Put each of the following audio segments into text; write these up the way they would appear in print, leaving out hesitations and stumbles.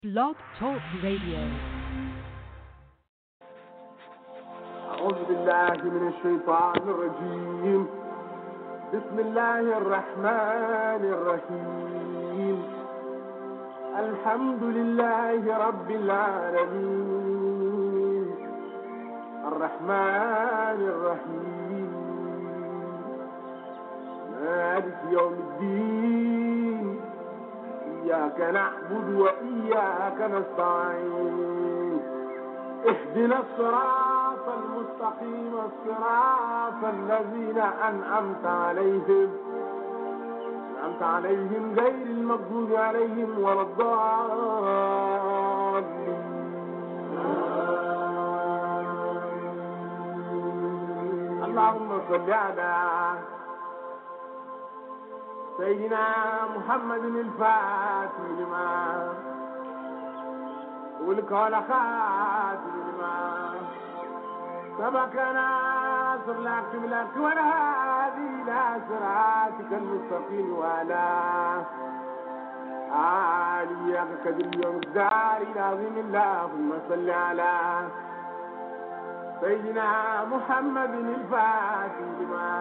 Blog Talk Radio. أعوذ بالله من الشيطان الرجيم. بسم الله الرحمن الرحيم. الحمد لله رب العالمين الرحمن الرحيم مالك يوم الدين. إياك نعبد وإياك نستعين. اهدنا الصراط المستقيم الصراط الذين أنعمت عليهم غير المغضوب عليهم ولا الضالين. اللهم صل على سيدنا محمد الفاتح لما والقول خاتم لما سبقنا صلى لك والهادي إلى صراطك المستقيم وعلى آله قدر يوم الدار العظيم. اللهم صل على سيدنا محمد الفاتح لما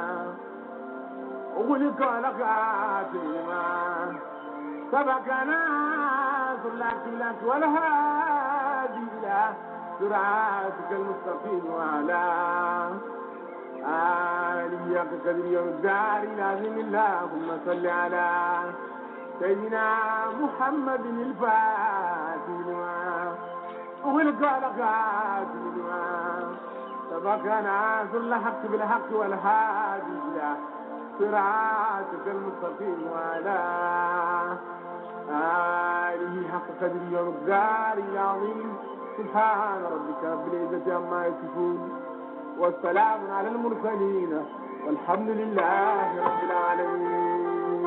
وغلق لك ما سبقنا صلى لك والهادي إلى صراطك المستقيم وعلى آله قدر يوم الدار العظيم. اللهم صل على سيدنا محمد الفاتح لما وغلق لك ما سبقنا صلى الحق بالحق والهادي إلى صراطك المستقيم وعلى آله حق قدر يوم الدار العظيم. سبحان ربك رب العزة عما يصفون والسلام على المرسلين والحمد لله رب العالمين.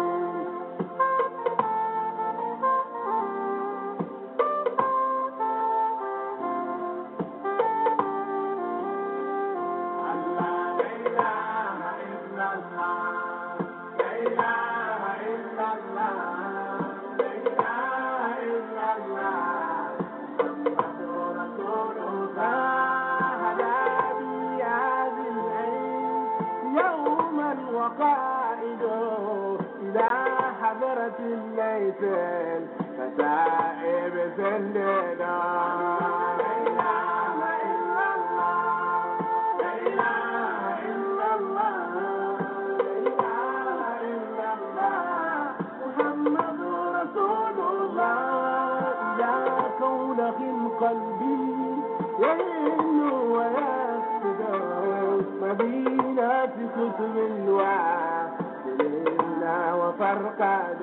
الليث الفتائب سلنا لا إله إلا الله لا إله إلا الله لا إله إلا الله محمد رسول الله. إلى كونه قلبي يهن ويسجد مدينة كتب الوعد وفرقد.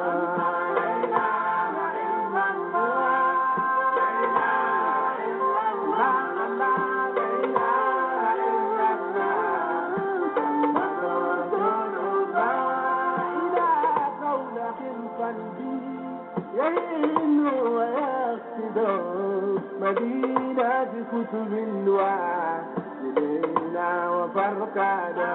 يهين ويقصد مدينة كتب الوعد وفرقد.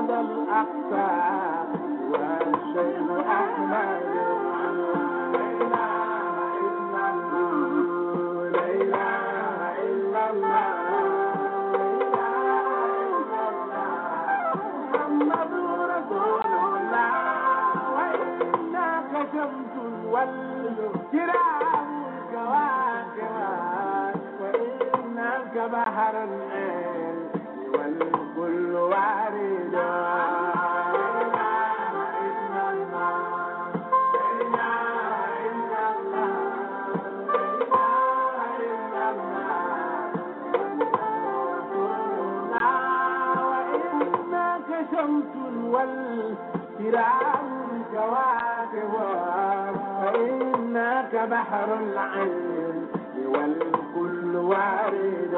محمد الأقصى والشيخ أحمد لا إله إلا الله محمد رسول الله وإنك شمس والكرام الكواكب وإنك بحر العين والكل وارد شمس والكرام الكواكب وإنك بحر العين والكل وارد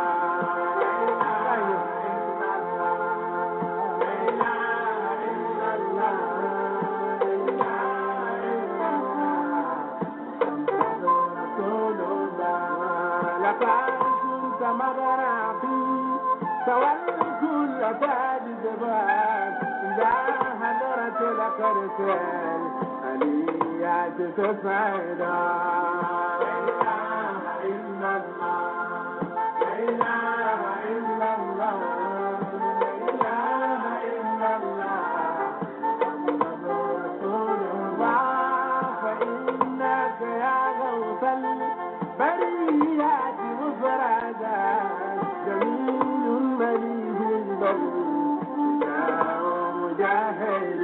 لقد كنت مغرقي سوى الكل تاجد بات إذا هدرت لك رسال أليات تصعد لا إله إلا الله لا إله إلا الله لا إله إلا الله محمد رسول الله فإنك يا غوث البريات مفردا جميل مليء البر مجاهد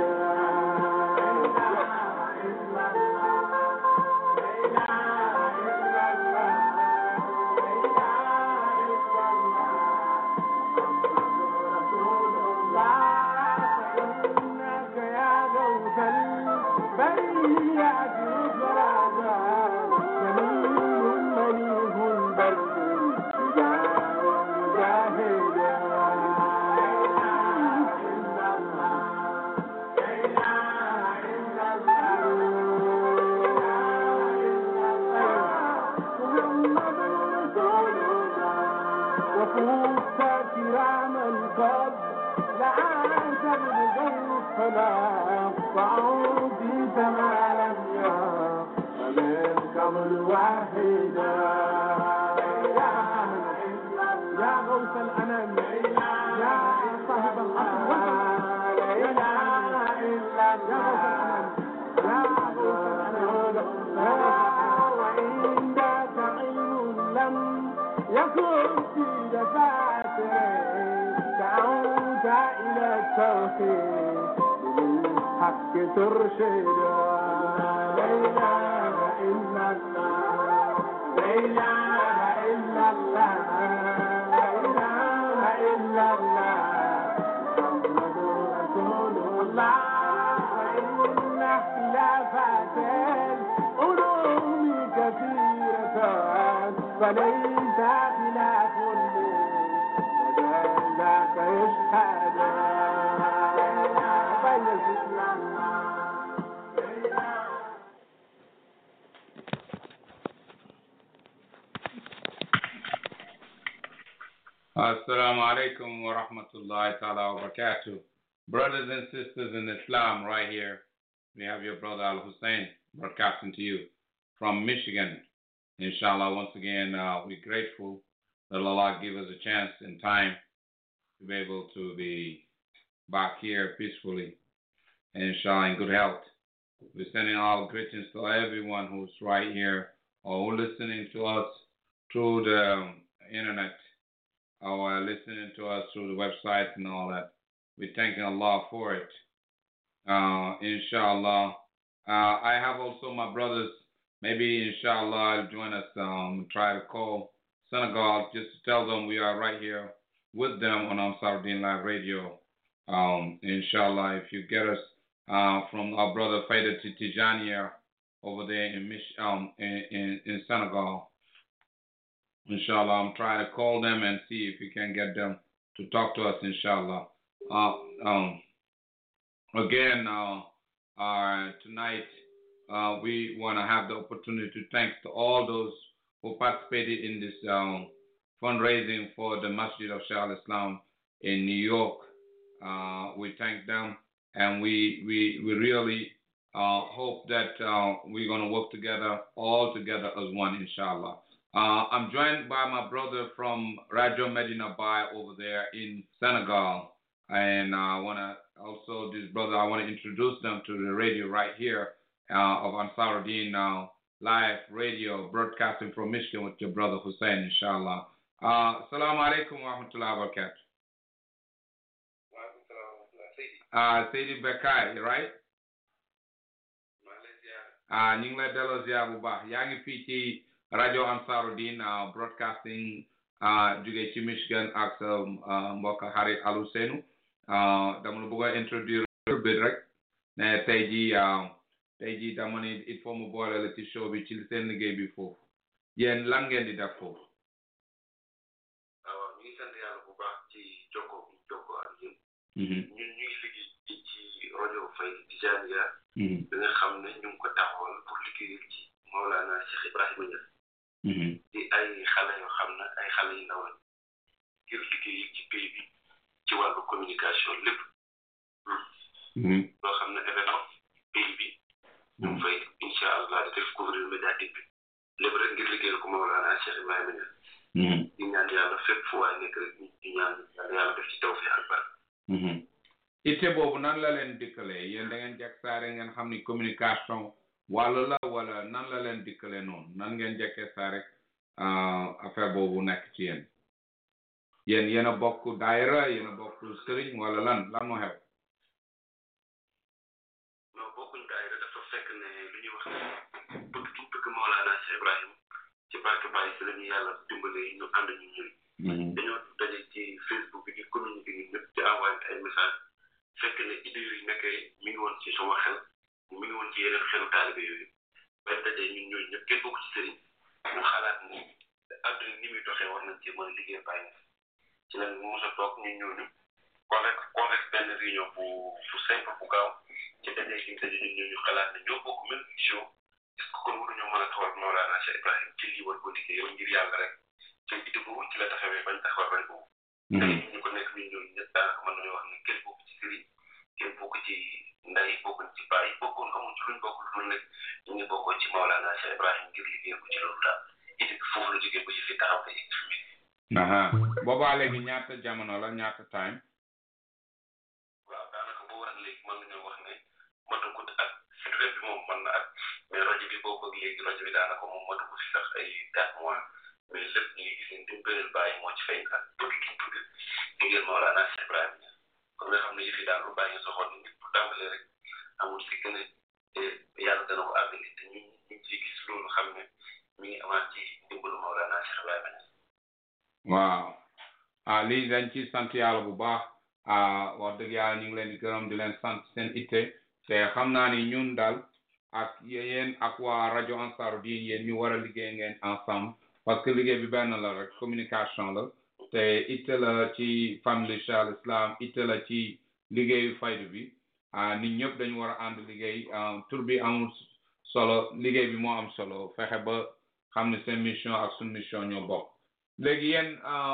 وفوت كراما قد لعاش بغير الصلاة وعودي تماما ومن قبل واحدا يا غوث الأنام يا صاحب الأصل لا إله إلا الله يا غوث الأنام وعندك علم لم يكن في دفاتر دعوت إلى التوحيد بالحق ترشد لا إله إلا الله لا إله إلا الله لا إله إلا الله محمد رسول الله وإن اختلافات العلوم كثيرة فليس خلاف ذاك يشهد Assalamu alaikum wa rahmatullahi ta'ala wa barakatuh. Brothers and sisters in Islam, right here, we have your brother Al Hussein broadcasting to you from Michigan. Inshallah, once again, we're grateful that Allah give us a chance and time to be able to be back here peacefully and inshallah in good health. We're sending all greetings to everyone who's right here or who's listening to us through the internet or listening to us through the website and all that. We're thanking Allah for it. Inshallah. I have also my brothers. Maybe inshallah I'll join us. Try to call Senegal just to tell them we are right here with them on Ansarudeen Live Radio. Inshallah, if you get us from our brother Faida Tijaniya over there in Senegal. Inshallah, I'm trying to call them and see if we can get them to talk to us, inshallah. Again, tonight we want to have the opportunity to thank to all those who participated in this fundraising for the Masjid of Shah al-Islam in New York. We thank them, and we really hope that we're going to work together, all together as one, inshallah. I'm joined by my brother from Radio Medina Bay over there in Senegal, and I want to also, this brother, I want to introduce them to the radio right here of Ansarudeen now, live radio broadcasting from Michigan with your brother Hussein, inshallah. Assalamu alaikum wa rahmatullahi wa barakatuh. Seydi Bekay, right? ñu ngi lay delloo ziar bu baax yaa ngi fii ci rajo Ansarudeen broadcasting jóge ci Michigan ak sa mbokk xarit Aliou Seynou dama la bëgg a introduire bit rek ne tey jii dama ne il faut mu boole la ci show bi ci seen liggéey bi foofu yéen lan ngeen di def foofu. waaw ñu ngi sant yàlla bu baax ci jokkoo ak yéen. ñun ñu ngi liggéey ci rajo Fayda Tijaaniya bi nga xam ne ñu ngi ko taxawal pour liggéeyal ci Mawlana Cheikh Ibrahima Niass. di ay xale yoo xam ne ay xale yu ndaw lañ ngir liggéey ci pays bi ci wàllu communication lépp. loo xam ne événement pays bi ñu ngi fay incha allah di def couvrir médiatique bi lépp rek ngir liggéeyal ko Mawlana Cheikh Ibrahima Niass. di ñaan yàlla fépp fu waay nekk rek ñu ñaan yàlla def ci tawfiq ak barke. itte boobu nan la leen dikkalee yéen da ngeen jekk saare ngeen xam ni communication wàllu la wala nan la leen dikkalee noonu nan ngeen jekkee saa rek affaire boobu nekk ci yéen yéen a bokk daayira yéen a bokk sëriñ wala lan moo xew. non bokkuñ daayira dafa fekk ne lu ñuy wax bëgg gi bëgg Mawlana Cheikh Ibrahima ci barke Baye si la ñu yàlla dimbale ñu ànd ñu ñëw. dañoo daje ci Facebook bi di communiquer ñun ñëpp di envoyé ay message fekk ne idée yooyu nekkee mi ngi woon ci sama xel mi ngi woon ci yeneen xelu taalibe yooyu bañ dajee ñun ñooñu ñëpp kenn bokk ci sëriñ ñu xalaat ni àdduna ni muy doxee war nañ ci mën a liggéey Baye ci lañ mos a toog ñun ñooñu convaincre benn réunion bu simple bu gaaw ci dajee gi daje ñun ñooñu xalaat ne ñoo bokk même vision est-ce que kon waruñoo mën a taxawal Mawlana Cheikh Ibrahima ci lii war ko liggéey ngir yàlla rek ci idée boobu ci la taxawee bañ taxawal bañ boobu. tey ñu ko nekk ñun ñooñu ñëpp daanaka mën nañoo wax ne kenn bokk ci sëriñ kenn bokk ci ndey bokkuñ ci baay bokkoon amuñ ci luñ bokk lu dul nekk ñu ngi bokkoon ci Mawlana Cheikh Ibrahima ngir liggéey ko ci loolu daal idée bi foofu la jógee ba ci fi taxaw tey exprimé. boobaa léegi ñaata jamono la ñaata time. waaw daanaka boo war léegi mën nañoo wax ne matagut ak fetuwet bi moom mën na ak mais rajo bi boo bëgg léegi rajo bi daanaka moom matagut si sax ay 4 mois mais lépp ñu ngi gis ne dimbaleel Baye moo ci fay ak bëgg gi bëgg liggéeyal Mawlana Cheikh Ibrahima kon nga xam ne yëf yi daal lu Baye nga soxoon nit bu tàmbalee rek amul si gën a yàlla dana ko àggali te ñu ngi ciy gis loolu xam ne mi ngi amaat ci dimbalu Mawlana Cheikh Ibrahima. waaw lii dañ ci sant yàlla bu baax wax dëgg yàlla ñu ngi leen di gërëm di leen sant seen itte te xam naa ni ñun daal ak yéen ak waa rajo Ansarudeen yéen ñu war a liggéey ngeen ensemble parce que liggéey bi benn la rek communication la te itte la ci famille Cheikh al Islam itte la ci liggéeyu faydu bi nit ñëpp dañu war a ànd liggéey tur bi amul solo liggéey bi moo am solo fexe ba xam ne seen mission ak suñu mission ñoo bokk. léegi yéen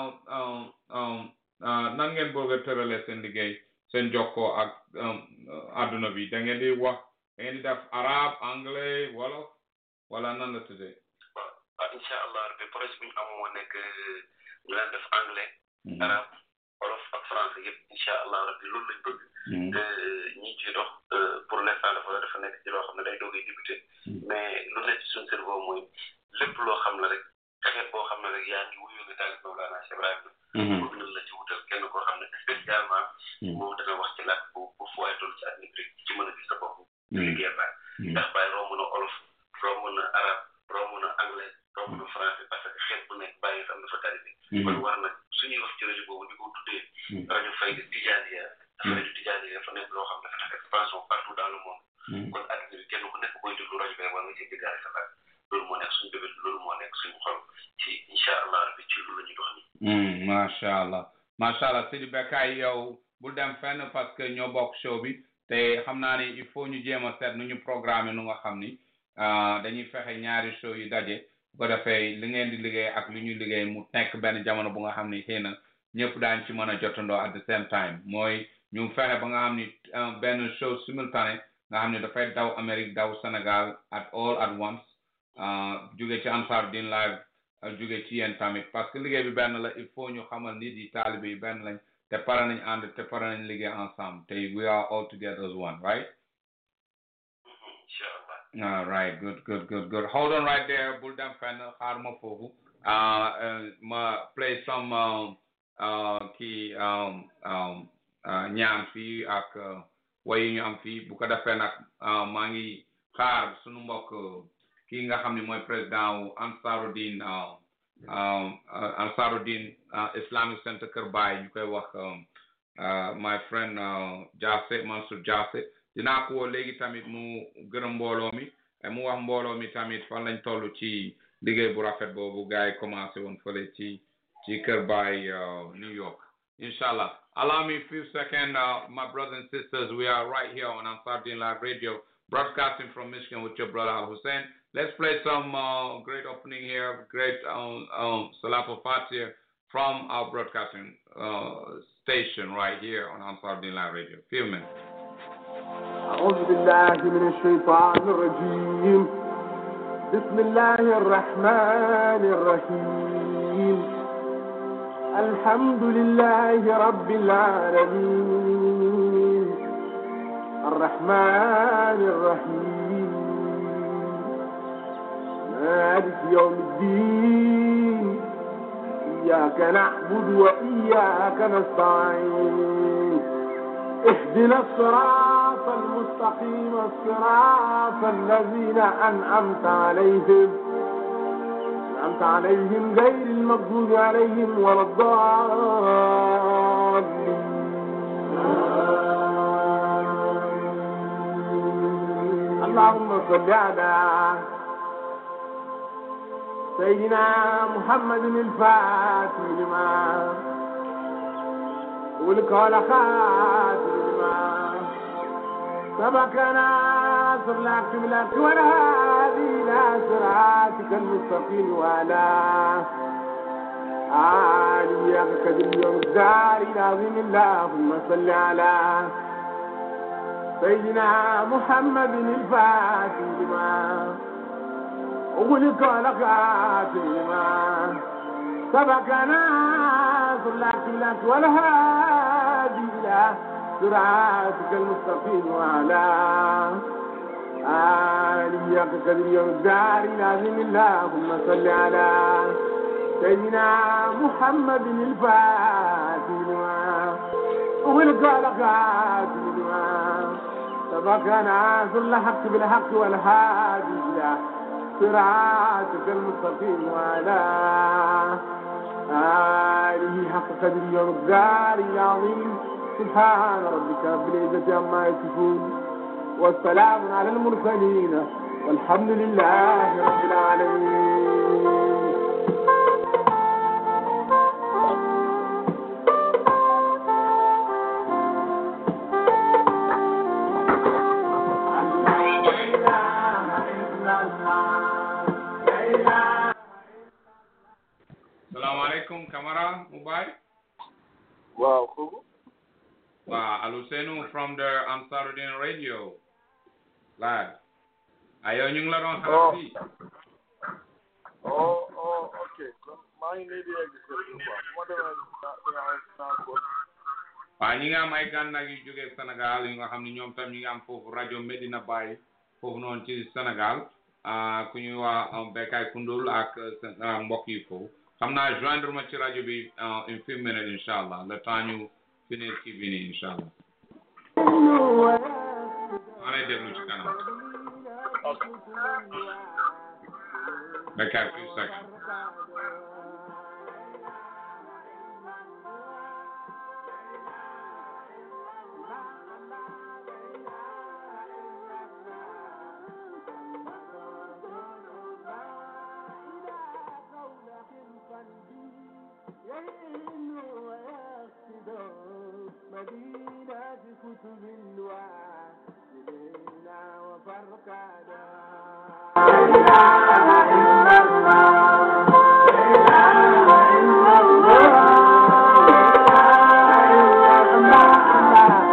nan ngeen bëgg a tëralee seen liggéey seen jokkoo ak adduna bi da ngeen di wax da ngeen di def arabe anglais wolof wala nan la tuddee. waaw incha allah rabbi projet bi ñu am moo nekk ñu leen def anglais. arabe wolof ak français yëpp incha allah rabbi loolu lañ bëgg. ñi ciy dox pour l'instant dafa nekk ci loo xam ne day doogay débuté mais lu nekk ci suñu cerveau mooy lépp loo xam ne rek. xeet boo xam ne rek yaa ngi wuyoo nga taalib Mawlana Cheikh Ibrahima. bëgg nañ la ci wutal kenn koo xam ne spécialement. moom dana wax ci làkk bu fu waay toll ci àddina bi rek ci mën a gis sa bopp. liggéey Baye. ndax Baye romb na olof romb na arabe romb na anglais romb na français parce que xeet bu nekk Baye am na fa taalib. kon war na suñuy wax ci rajo boobu di ko tuddee. rajo Fayda Tijaaniya. rajo Tijaaniya dafa nekk loo xam ne dafa def expansion partout dans le monde. kon àddina bi kenn ku nekk booy déglu rajo bi war nga cee jëgaale sa baat loolu moo nekk suñu bébé loolu moo nekk suñu xol ci incha allah rabbi ci loolu la ñuy dox nii. macha allah Seydi Bekay yow bul dem fenn parce que ñoo bokk show bi te xam naa ni il faut ñu jéem a seet nu ñu programmer nu nga xam ni dañuy fexe ñaari show yu daje bu ko defee li ngeen di liggéey ak li ñuy liggéey mu nekk benn jamono bu nga xam ni xëy na ñëpp daañu ci mën a jotandoo at the same time mooy ñu fexe ba nga xam ni benn show simultané nga xam ne dafay daw Amérique daw Sénégal all at once jóge ci Ansarudine live jóge ci yéen tamit parce que liggéey bi benn la il faut ñu xamal nit yi taalibe yi benn lañ te pare nañ ànd te pare nañ liggéey ensemble te we are all together as one, right? Inshallah. All right, good. Hold on right there. Bul dem fenn xaar ma foofu ma play some ñaan fii ak way ñu am fii bu ko defee nag maa ngi xaar sunu mbokk kii nga xam ne mooy président wu Ansarudine Islamic Center Kër Baye ñu koy wax my friend Jassé Mansour Jassé dinaa ko woo léegi tamit mu gërëm mbooloo mi mu wax mbooloo mi tamit fan lañ toll ci liggéey bu rafet boobu gars yi commencé woon fële ci Kër Baye New York. Inshallah. Allow me a few seconds, my brothers and sisters. We are right here on Ansarudine Live Radio, broadcasting from Michigan with your brother Al Hussein. Let's play some great opening here, great Salat al-Fatih from our broadcasting station right here on Ansarudine Live Radio. Few minutes. أعوذ بالله من الشيطان الرجيم بسم الله الرحمن الرحيم الحمد لله رب العالمين الرحمن الرحيم مالك يوم الدين إياك نعبد وإياك نستعين اهدنا الصراط المستقيم الصراط الذين أنعمت عليهم غير المغضوب عليهم ولا الضالين اللهم صل على سيدنا محمد الفاتح لما والقال خاتم لما سبقنا صر لك بلك والهادي إلى صراطك المستقيم وعلى آله قدر يوم الدار العظيم اللهم صل على سيدنا محمد الفاتح لما والقال خاتم لما سبقنا صر لك بلك والهادي إلى صراطك المستقيم وعلى آله قدر يوم الدار العظيم اللهم صل على سيدنا محمد الفاتح لما والقال خاتم لما سبقنا ناصر الحق بالحق والهادي إلى صراطك المستقيم وعلى آله حق قدر يوم الدار العظيم سبحان ربك رب العزة عما يصفون والسلام على المرسلين والحمد لله رب العالمين. Assalamu alaikum, Kamara Mubai. Wow, who? Al Hussein from the Ansarudine Radio live. Ayo ñu ngi la doon xaar fii. Okay. maa ngi nii di egg si waaw ñi nga am ay gan nag yu jógee Sénégal yu nga xam ne ñoom tam ñi nga am foofu rajo Medina Baye foofu noonu ci Sénégal ku ñuy wax Bekay Koundoul ak mbokk yi foofu xam naa joindre ma ci rajo bi une few minutes inshallah le temps ñu finir kii bi nii inshallah maa lay déglu ci kanam Bekay few seconds. مدينة كتب وعلينا وفرقنا لا إله إلا الله لا إله إلا الله لا إله إلا الله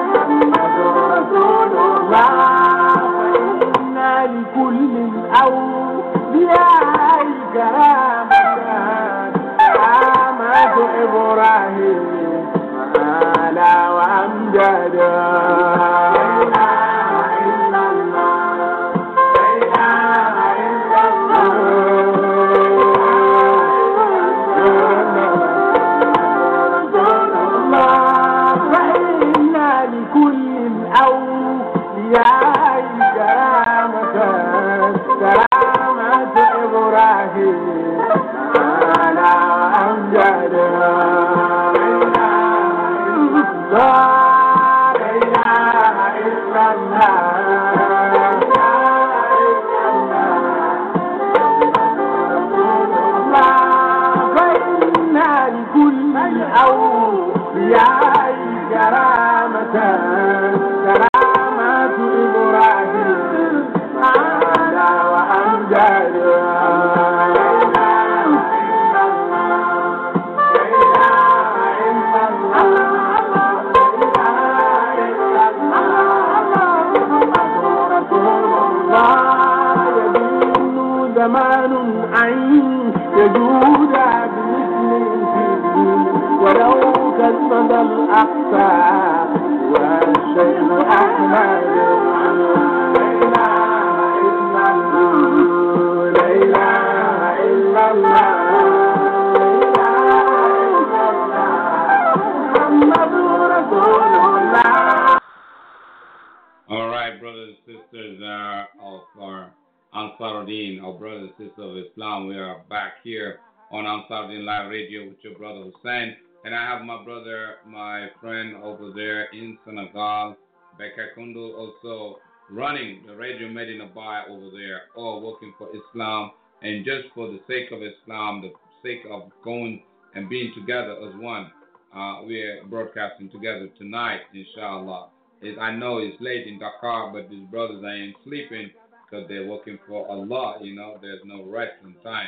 All right, brothers and sisters of our Ansaruddin, our brothers and sisters of Islam, we are back here on Ansaruddin Live Radio with your brother Hussein. And I have my brother, my friend over there in Senegal, Becca Kundul, also running the Radio Medina Bai over there, all working for Islam. And just for the sake of Islam, the sake of going and being together as one, we are broadcasting together tonight, inshallah. I know it's late in Dakar, but these brothers ain't sleeping because they're working for Allah. You know, there's no rest in time.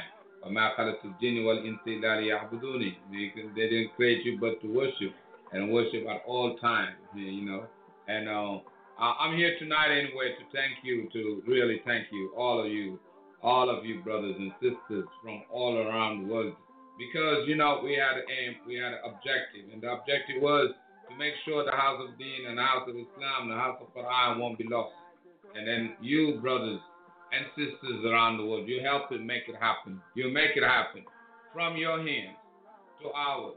They didn't create you but to worship, and worship at all times, you know. And I'm here tonight anyway to thank you, to really thank you, all of you brothers and sisters from all around the world. Because, you know, we had an aim, we had an objective, and the objective was to make sure the house of Deen and the house of Islam, the house of Quran won't be lost. And then you, brothers and sisters around the world, you help it make it happen. You make it happen from your hands to ours.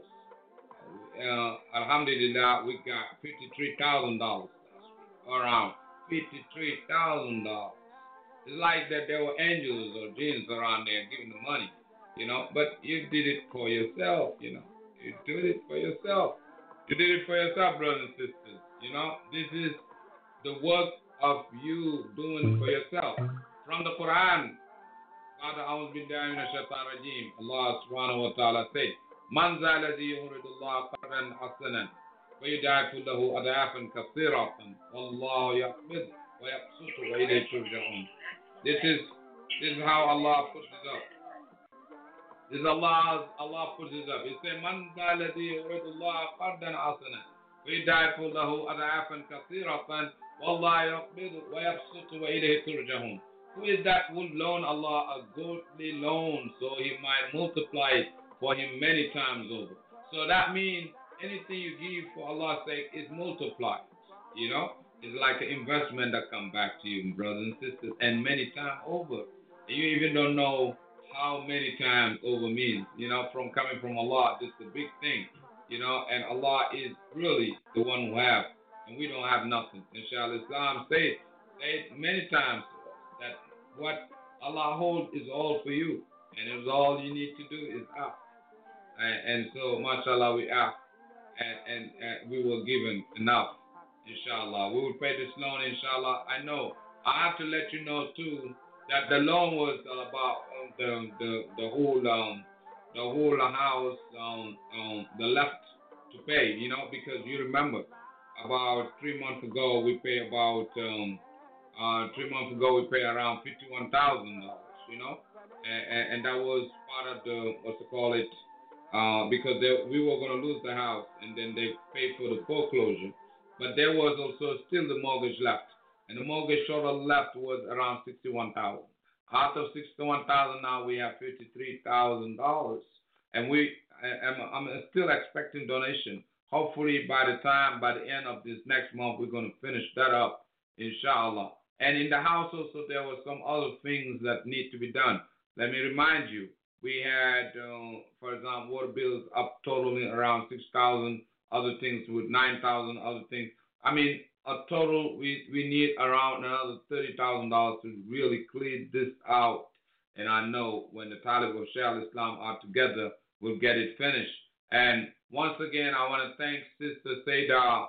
Alhamdulillah, we got $53,000 around $53,000. It's like that there were angels or jinns around there giving the money, you know. But you did it for yourself, you know. You did it for yourself. You did it for yourself, brothers and sisters. You know, this is the work of you doing for yourself. From the Quran, Allah subhanahu wa ta'ala said, Man za ladhi yuridullah qardan hasanan wa yudaifu lahu adafan kathiratan wallahu yaqbid wa yabsutu wa ilayhi turja'un. This is how Allah puts it up. This is Allah puts it up. It says, Man za ladhi yuridullah qardan hasanan wa yudaifu lahu adafan kathiratan wallahu yaqbid wa yabsutu wa ilayhi turja'un. Who is that who will loan Allah a godly loan so he might multiply it for him many times over? So that means anything you give for Allah's sake is multiplied. You know, it's like an investment that comes back to you, brothers and sisters, and many times over. And you even don't know how many times over means. You know, from coming from Allah, this is a big thing. You know, and Allah is really the one who has, and we don't have nothing. Inshallah, Islam said many times that what Allah holds is all for you, and it's all you need to do is ask. And so, mashallah, we asked, and we were given enough, inshallah. We will pay this loan, inshallah. I know. I have to let you know too that the loan was about the whole house, the left to pay, you know, because you remember about 3 months ago we pay about 3 months ago we paid around $51,000, you know, and that was part of the because we were going to lose the house, and then they paid for the foreclosure, but there was also still the mortgage left, and the mortgage total left was around $61,000. Out of $61,000 now we have $53,000, and I'm still expecting donation hopefully by the end of this next month, we're going to finish that up, inshallah. And in the house also, there were some other things that need to be done. Let me remind you, we had, for example, water bills up totaling around 6,000, other things with 9,000, other things. I mean, a total, we need around another $30,000 to really clear this out. And I know when the Talib of Shaykh Islam are together, we'll get it finished. And once again, I want to thank Sister Sayda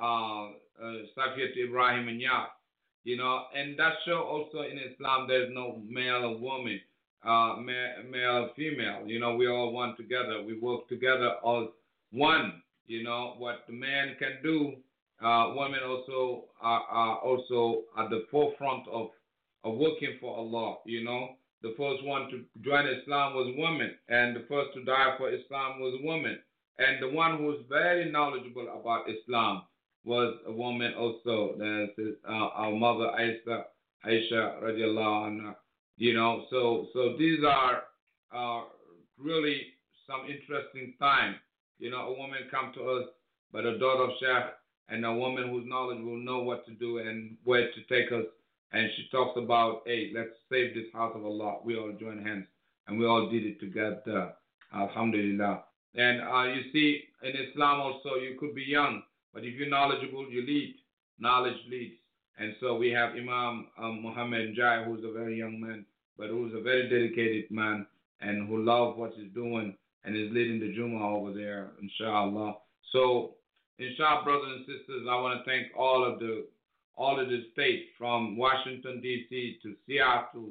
Safiyat Ibrahim and Yas. And that show also in Islam, there's no male or woman, male or female. We all one together. We work together as one. What the man can do, women also are also at the forefront of working for Allah. The first one to join Islam was a woman, and the first to die for Islam was a woman. And the one who was very knowledgeable about Islam was a woman also. Our mother Aisha radiallahu anha. So these are really some interesting time. A woman come to us, but a daughter of Sheikh, and a woman who's knowledgeable will know what to do and where to take us. And she talks about, hey, let's save this house of Allah. We all join hands, and we all did it together. Alhamdulillah. And you see, in Islam also, you could be young, but if you're knowledgeable, you lead. Knowledge leads. And so we have Imam Muhammad Jai, who's a very young man, but who's a very dedicated man, and who loves what he's doing, and is leading the Jummah over there, inshallah. So, inshallah, brothers and sisters, I want to thank all of the states, from Washington, D.C. to Seattle,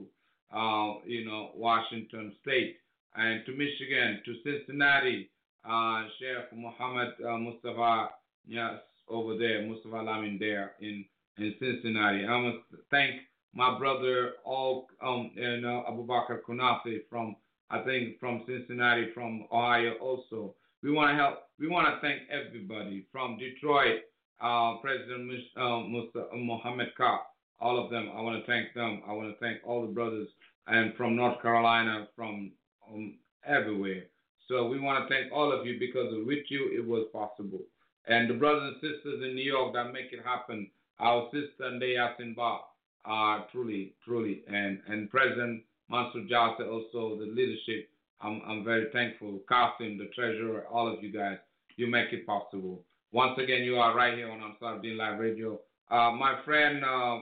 Washington State, and to Michigan, to Cincinnati, Sheikh Muhammad Mustafa, yes, over there, Mustafa Lamin there in Cincinnati. I must thank my brother, Abu Bakr Kunafi from Cincinnati, from Ohio also. We want to help. We want to thank everybody from Detroit, President Mohammed Ka, all of them. I want to thank them. I want to thank all the brothers, and from North Carolina, from everywhere. So we want to thank all of you, because with you it was possible. And the brothers and sisters in New York that make it happen, our sister Ndeya Sinba, truly, and President Mansour Jassa, also the leadership. I'm very thankful. Qasim, the treasurer, all of you guys, you make it possible. Once again, you are right here on Ansar-Din Live Radio. My friend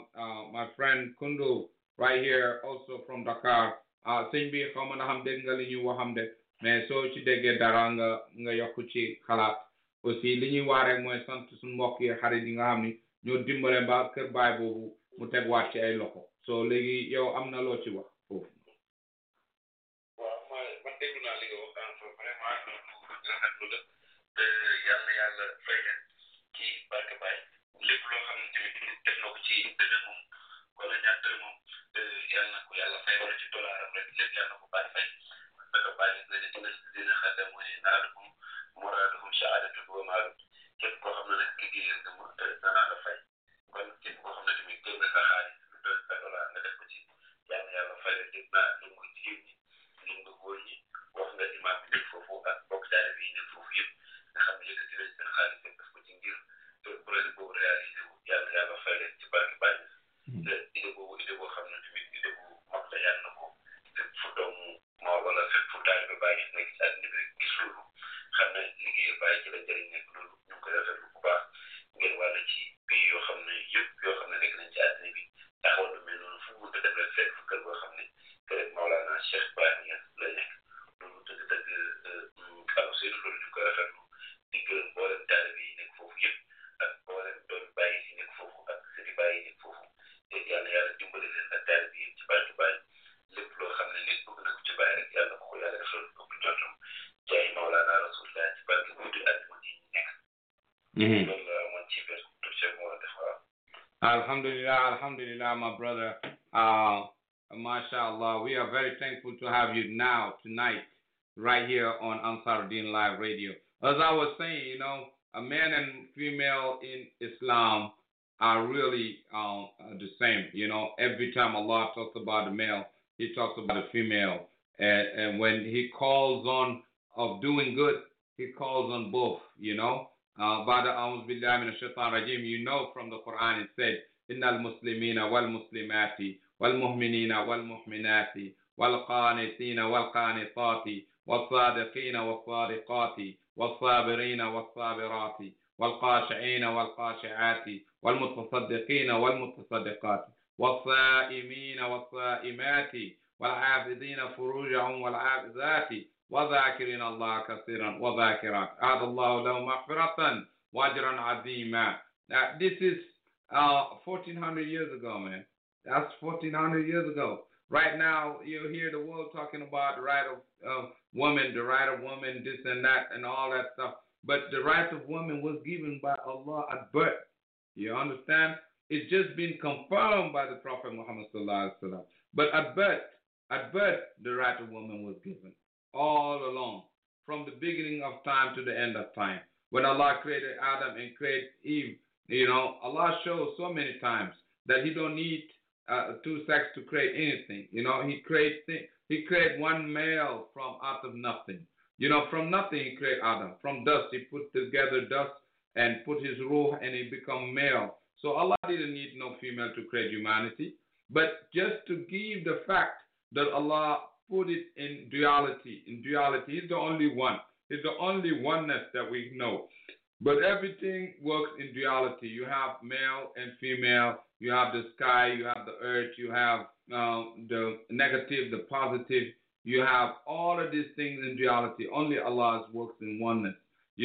Kundu, right here, also from Dakar. Sëñ bi xaw ma na xam dégg nga li ñuy waxam de, mais soo ci déggee dara nga yokk ci xalaat. Aussi li ñuy wax rek mooy sant suñu mbokk yi xarit yi nga xam ni ñoo dimbale ba kër baay boobu mu tegwaat ci ay loxo. So léegi yow am na loo ci wax foofu. waaw man déglu naa li nga waxtaan foofu vraiment loolu rafetlu la yal na yàlla fay leen ci barke Baay lépp loo xam ne tamit def na ko ci dëgg moom wala ñaar dërëm moom yal na ko yàlla fay, wala ci dollaram rek lépp yal na ko Baay fay. parce que Baay dina xadda mu ne naalukum muradukum shahadatu wa maalu képp koo xam ne nag liggéeyal nga ma danaa la fay. kon képp koo xam ne tamit génn nga sa xaalis lu doon sa dollar nga def ko ci yal na yàlla fay leen. dégg naa lu nga jigéen ñi lim nga góor ñi, wax nga imaam bi nekk foofu ak bokk taalibe yi nekk foofu yëpp nga xam ne yëkkati leen seen xaalis yëpp def ko ci ngir projet boobu réalisé wu. yal na yàlla fay leen ci barke Baay. te idée boobu boo xam ne tamit idée bu mag la, yal na ko fépp fu doomu moo wala fépp fu taalibe Baay nekk ci àddina bi rek gis loolu, xam ne liggéey Baay ci la njëriñ nekk. loolu ñu ngi koy rafetlu bu baax. ngeen wàll ci pays yoo xam ne yëpp yoo xam ne nekk nañ ci àddina bi taxawal lu mel noonu fu mu mënta def rek fekk fa kër boo xam ne kër rek Maolana Cheikh Ibrahima Niass lay nekk. loolu dëgg-dëgg Ousseynou, loolu ñu ngi koy rafetlu di gërëm mboolem taalibe yi nekk foofu yëpp ak mboolem doomi Baay yi nekk foofu ak sëti Baay yi nekk foofu. te yàlla dimbali leen ak taalibe yi ci barke Baay. lépp loo xam ne nit bëgg na ko ci Baay rek yàlla ko yàlla defal ëpp njortam jaay Maolana Rasulullah ci barke guddi àjjuma ji ñu nekk. loolu la amoon ci biir tout moo la def waaw. Alhamdulillah, my brother. MashaAllah, we are very thankful to have you now, tonight, right here on Ansar-Din Live Radio. As I was saying, a man and female in Islam are really the same. Every time Allah talks about the male, He talks about the female. And when He calls on of doing good, He calls on both, بعد أعوذ بالله من الشيطان الرجيم, you know from the Quran it said, إن المسلمين والمسلمات والمؤمنين والمؤمنات والقانتين والقانطات والصادقين والصادقات والصابرين والصابرات والخاشعين والخاشعات والمتصدقين والمتصدقات والصائمين والصائمات والعابدين فروجهم والعابدات وذاكرين الله كثيرا وذاكرات أعد الله له مغفرة وأجرا عظيما. This is 1400 years ago, man. That's 1400 years ago. Right now, you hear the world talking about the right of woman, the right of woman, this and that, and all that stuff. But the right of woman was given by Allah at birth. You understand? It's just been confirmed by the Prophet Muhammad sallallahu alaihi wasallam. But at birth, the right of woman was given all along, from the beginning of time to the end of time. When Allah created Adam and created Eve, Allah shows so many times that He don't need two sexes to create anything. He created one male from out of nothing. From nothing He created Adam. From dust He put together dust and put His ruh and he become male. So Allah didn't need no female to create humanity. But just to give the fact that Allah put it in duality. In duality, He's the only one. He's the only oneness that we know. But everything works in duality. You have male and female. You have the sky. You have the earth. You have the negative, the positive. You have all of these things in duality. Only Allah works in oneness.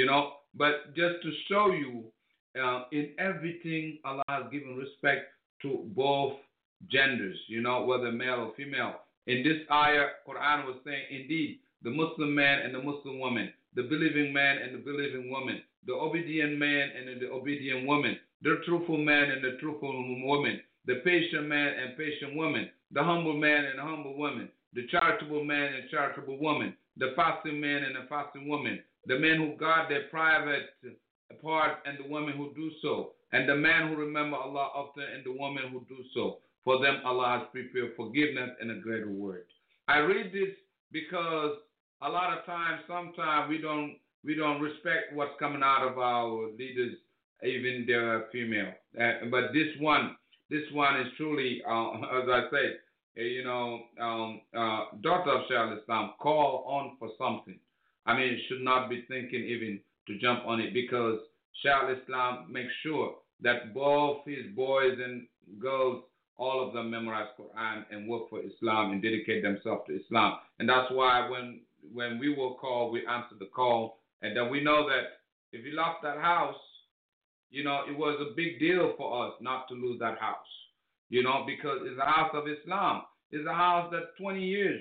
But just to show you, in everything, Allah has given respect to both genders, whether male or female. In this ayah, Quran was saying, indeed, the Muslim man and the Muslim woman, the believing man and the believing woman, the obedient man and the obedient woman, the truthful man and the truthful woman, the patient man and patient woman, the humble man and the humble woman, the charitable man and charitable woman, the fasting man and the fasting woman, the men who guard their private part and the women who do so, and the man who remember Allah often and the woman who do so. For them, Allah has prepared forgiveness and a greater word. I read this because a lot of times, sometimes we don't respect what's coming out of our leaders, even they're female. But this one is truly, as I said, daughter of Shaykh al-Islam, call on for something. Should not be thinking even to jump on it, because Shaykh al-Islam makes sure that both his boys and girls, all of them memorize Quran and work for Islam and dedicate themselves to Islam. And that's why when we were called, we answered the call. And then we know that if we lost that house, it was a big deal for us not to lose that house. Because it's a house of Islam. It's a house that for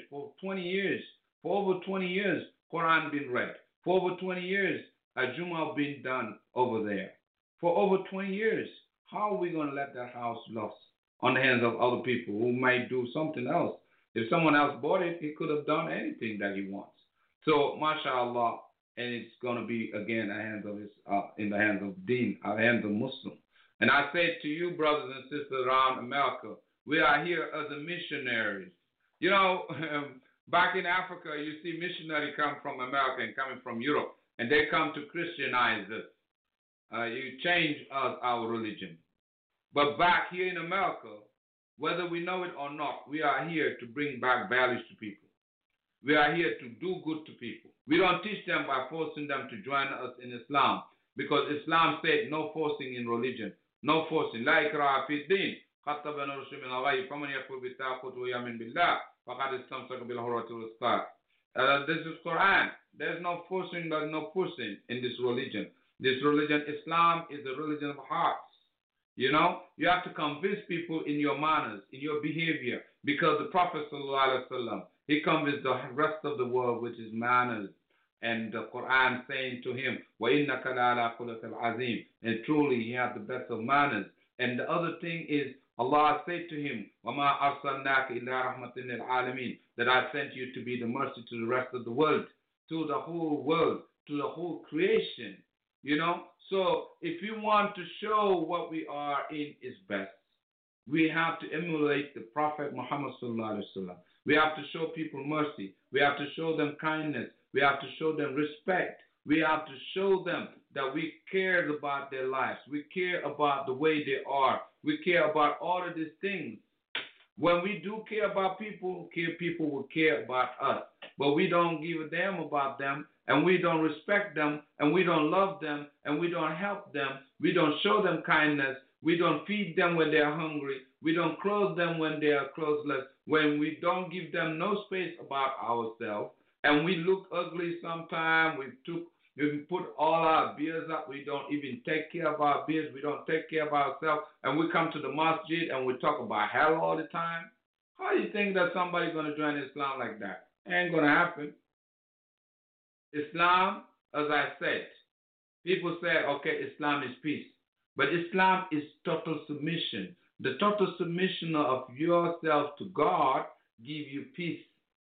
over 20 years, Quran been read. For over 20 years, a Jummah been done over there. For over 20 years, how are we going to let that house lost on the hands of other people who might do something else? If someone else bought it, he could have done anything that he wants. So, mashallah, and it's going to be, again, in the hands of Deen, the hands of Muslims. And I say to you, brothers and sisters around America, we are here as a missionaries. Back in Africa, you see missionaries come from America and coming from Europe, and they come to Christianize us. You change our religion. But back here in America, whether we know it or not, we are here to bring back values to people. We are here to do good to people. We don't teach them by forcing them to join us in Islam, because Islam said no forcing in religion. No forcing. La ikraha fi din. قد تبين الرشد من الغي فمن يكفر بالطاغوت ويؤمن بالله فقد استمسك بالعروة الوثقى. This is Quran. There's no forcing, there's no pushing in this religion. This religion, Islam, is a religion of hearts. You have to convince people in your manners, in your behavior, because the Prophet ﷺ, he convinced the rest of the world with his manners. And the Quran saying to him, وَإِنَّكَ لَعَلَىٰ خُلُقٍ عَظِيمٍ, and truly he had the best of manners. And the other thing is, Allah said to him, وَمَا أَرْسَلْنَاكَ إِلَّا رَحْمَةً لِلْعَالَمِينَ, that I sent you to be the mercy to the rest of the world, to the whole world, to the whole creation. So if you want to show what we are in is best, we have to emulate the Prophet Muhammad sallallahu alaihi wasallam. We have to show people mercy. We have to show them kindness. We have to show them respect. We have to show them that we care about their lives. We care about the way they are. We care about all of these things. When we do care about people, people will care about us. But we don't give a damn about them, and we don't respect them, and we don't love them, and we don't help them. We don't show them kindness. We don't feed them when they are hungry. We don't clothe them when they are clothesless. When we don't give them no space about ourselves, and we look ugly sometimes, we put all our beards up. We don't even take care of our beards. We don't take care of ourselves. And we come to the masjid and we talk about hell all the time. How do you think that somebody's going to join Islam like that? Ain't going to happen. Islam, as I said, people say, okay, Islam is peace. But Islam is total submission. The total submission of yourself to God give you peace.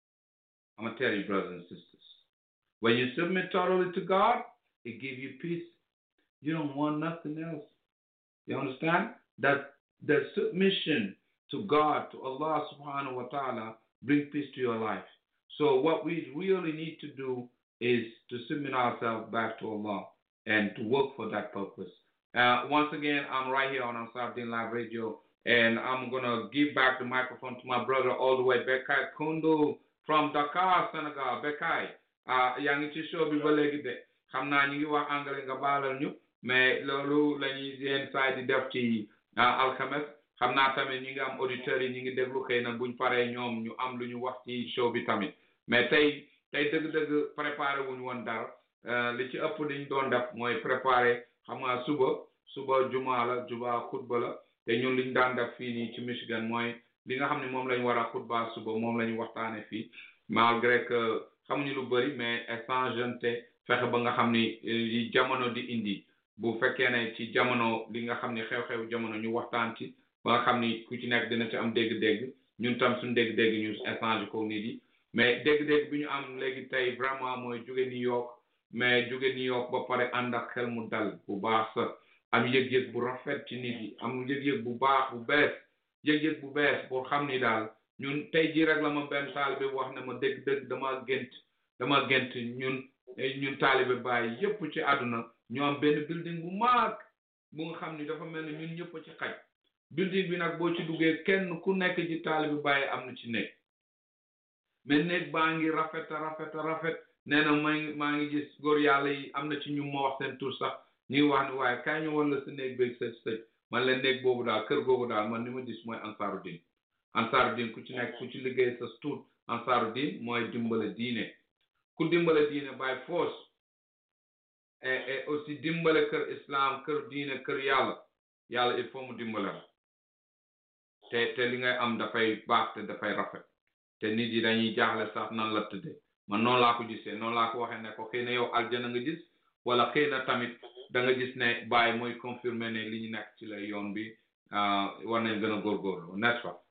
I'm going to tell you, brothers and sisters. When you submit totally to God, it gives you peace. You don't want nothing else. You understand? That the submission to God, to Allah subhanahu wa ta'ala, bring peace to your life. So what we really need to do is to submit ourselves back to Allah and to work for that purpose. Once again, I'm right here on Ansar-Din Live Radio, and I'm going to give back the microphone to my brother all the way, Bekai Kundu from Dakar, Senegal. Bekai. yaa ngi ci show bi ba léegi de xam naa ñu ngi wax anglais nga baalal ñu mais loolu la ñuy yenn saa di def ci alxames xam naa tamit ñi ngi am auditeurs yi ñi ngi déglu xëy na buñ paree ñoom ñu am lu ñu wax ci show bi tamit mais tey dëgg-dëgg préparé wuñu woon dara li ci ëpp liñ doon def mooy préparé xam nga suba juma la juba xutba la te ñun liñ daan def fii nii ci Michigan mooy li nga xam ne moom lañ war a xutba suba moom la ñu waxtaane fii malgré que xamuñu lu bëri mais échangeante fexe ba nga xam ni li jamono di indi bu fekkee ne ci jamono li nga xam ni xew-xew jamono ñu waxtaan ci ba nga xam ni ku ci nekk dina ci am dégg-dégg ñun tam suñu dégg-dégg ñu échange ko nit yi mais dégg-dégg bi ñu am léegi tey vraiment mooy jóge New York mais jóge New York ba pare ànd ak xel mu dal bu baax sa am yëg-yëg bu rafet ci nit yi am yëg-yëg bu baax bu bees yëg-yëg bu bees pour xam ni daal ñun tey jii rek la ma benn taalibe wax ne ma dégg-dégg dama gént ñun taalibe Baay yëpp ci àdduna ñu am benn building bu mag bu nga xam ni dafa mel ni ñun ñëpp ci xaj building bi nag boo ci duggee kenn ku nekk ci taalibe Baay am na ci néeg mais néeg baa ngi rafet nee na maa ngi gis góor yàlla yi am na ci ñu ma wax seen tur sax ñuy wax ne waaye kaay ñu woon la sa néeg beeg sëj man leen néeg boobu daal kër googu daal man ni ma gis mooy Ansaaruddin ku ci nekk ku ci liggéey sa tuut Ansaaruddin mooy dimbale diine ku dimbale diine by force et aussi dimbale kër islam kër diine kër yàlla il faut mu dimbale la te li ngay am dafay baax te dafay rafet te nit yi dañuy jaaxle sax nan la tëddee man noonu laa ko gisee noonu laa ko waxee ne ko xëy na yow aljana nga gis wala xëy na tamit da nga gis ne Baay mooy confirmer ne li ñu nekk ci la yoon bi war nañ gën a góorgóorlu n'est-ce pas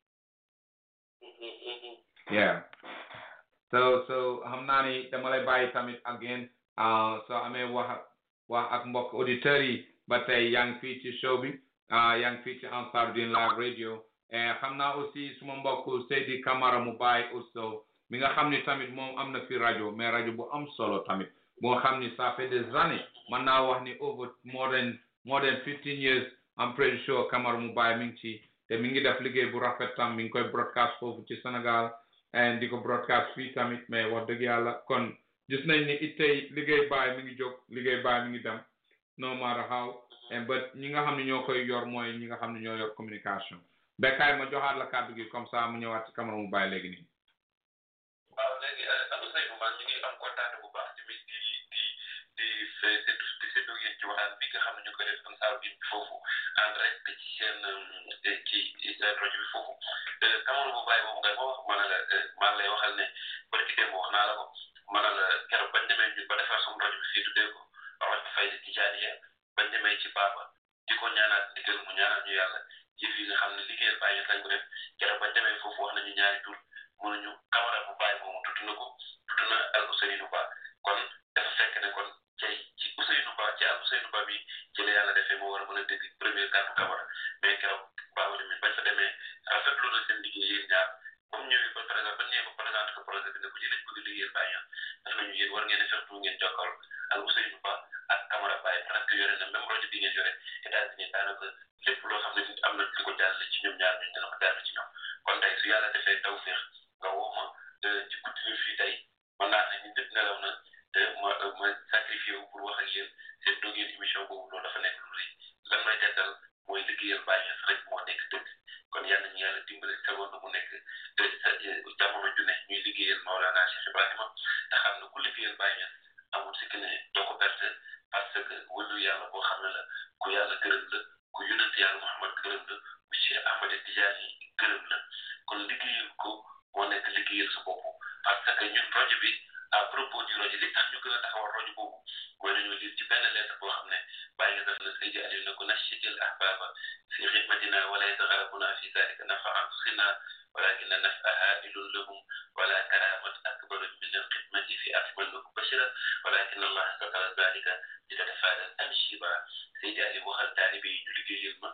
yeah so xam naa ni dama lay bàyyi tamit again soo amee wax ak mbokk auditeurs yi ba tey yaa ngi fii ci show bi yaa ngi fii ci Ansar-Din Live Radio xam naa aussi suma mbokk Seydi Camara mu bàyyi also mi nga xam ni tamit moom am na fi rajo mais rajo bu am solo tamit moo xam ni ça fait des années man naa wax ni over more than 15 years I'm pretty sure Camara mu bàyyi mi ngi ci te mi ngi def liggéey bu rafet tam mi ngi koy broadcast foofu ci Sénégal and di ko broadcast fii tamit mais wax dëgg yàlla kon gis nañ ni it tey liggéey Baay mi ngi jóg liggéey Baay mi ngi dem no matter how but ñi nga xam ne ñoo koy yor mooy ñi nga xam ne ñoo yor communication Bekkaay ma joxaat la kàddu gi comme ça mu ñëwaat ci Camara mu bàyyi léegi nii. waaw léegi Abdou Seydou man ñu ngi am kontaan bu baax tamit di séddoo yéen ci waxtaan bi nga xam ne ñu koy def Ansar-Din foofu en direct ci seen rajo bi foofu Camara bu bàyyi boobu nga ko wax maa ngi lay waxal ne barki démb wax naa la ko ma ne la keroog bañ demee ñu ba defar sama rajo bi fii tuddee ko wax Fayda Tijaaniya bañ demee ci Papa di ko ñaanaat ndigal mu ñaanal ñu yàlla yëf yi nga xam ne liggéeyal Baay ñu lañ ko def keroog bañ demee foofu wax nañu ñaari tur mënuñu Camara bu Baay moomu tudd na ko tudd na al Ousseynou Ba kon dafa fekk ne kon tey ci Ousseynou Ba ci al Ousseynou Ba bi ci la yàlla defee moo war a mën a dégg premier kàddu Camara mais keroog Baawali mi bañ fa demee rafetlu na seen liggéey yéen ñaar ba mu ñëwee ba présenté parce que projet bi ne ko li lañ bëgg liggéeyal Baye Niass def nañu yéen war ngeen a fexe ngeen jokkal ak Ousseynou Ba ak Camara Baye parce que yore na même projet bi ngeen yore États-Unis daanaka lépp loo xam ne nit am na li ko jàllale ci ñoom ñaar ñun dina ko jàllale ci ñoom kon tey su yàlla defee tawfeex nga woo ma ci guddi bi fii tey mën naa ne ñun ñëpp nelaw na te ma sacrifié wu pour wax ak yéen seen doog yéen émission boobu loolu dafa nekk lu rëy lan may teddal mooy liggéeyal Baye Niass rek moo nekk dëgg kon yal nañu yàlla dimbale seconde mu nekk te jamono ju ne ñuy liggéeyal Maolana Cheikh Ibrahima te xam ne ku liggéeyal Baye Niass amul si que ne doo ko perte parce que wëllu yàlla boo xam ne la ku yàlla gërëm la ku yonent yàlla Muhammad gërëm la ku Cheikh Ahmed Tidiane gërëm la kon liggéeyal ko moo nekk liggéeyal sa bopp parce que ñun projet bi à propos du projet li tax ñu gën a taxawal projet boobu mooy dañoo lire ci benn lettre boo xam ne Baye nga def na Seydi Aliou ne ko nashidil ahbaba fi xidmatina wala yataxaabuna fi dalika nafa anfusina walakinna nafaha ilun lahum wala karamat akbaru min alxidmati fi akmal bashira walakin allah satara dalika li tatafada anshiba Seydi Aliou waxal taalibe yi ñu liggéeyal ma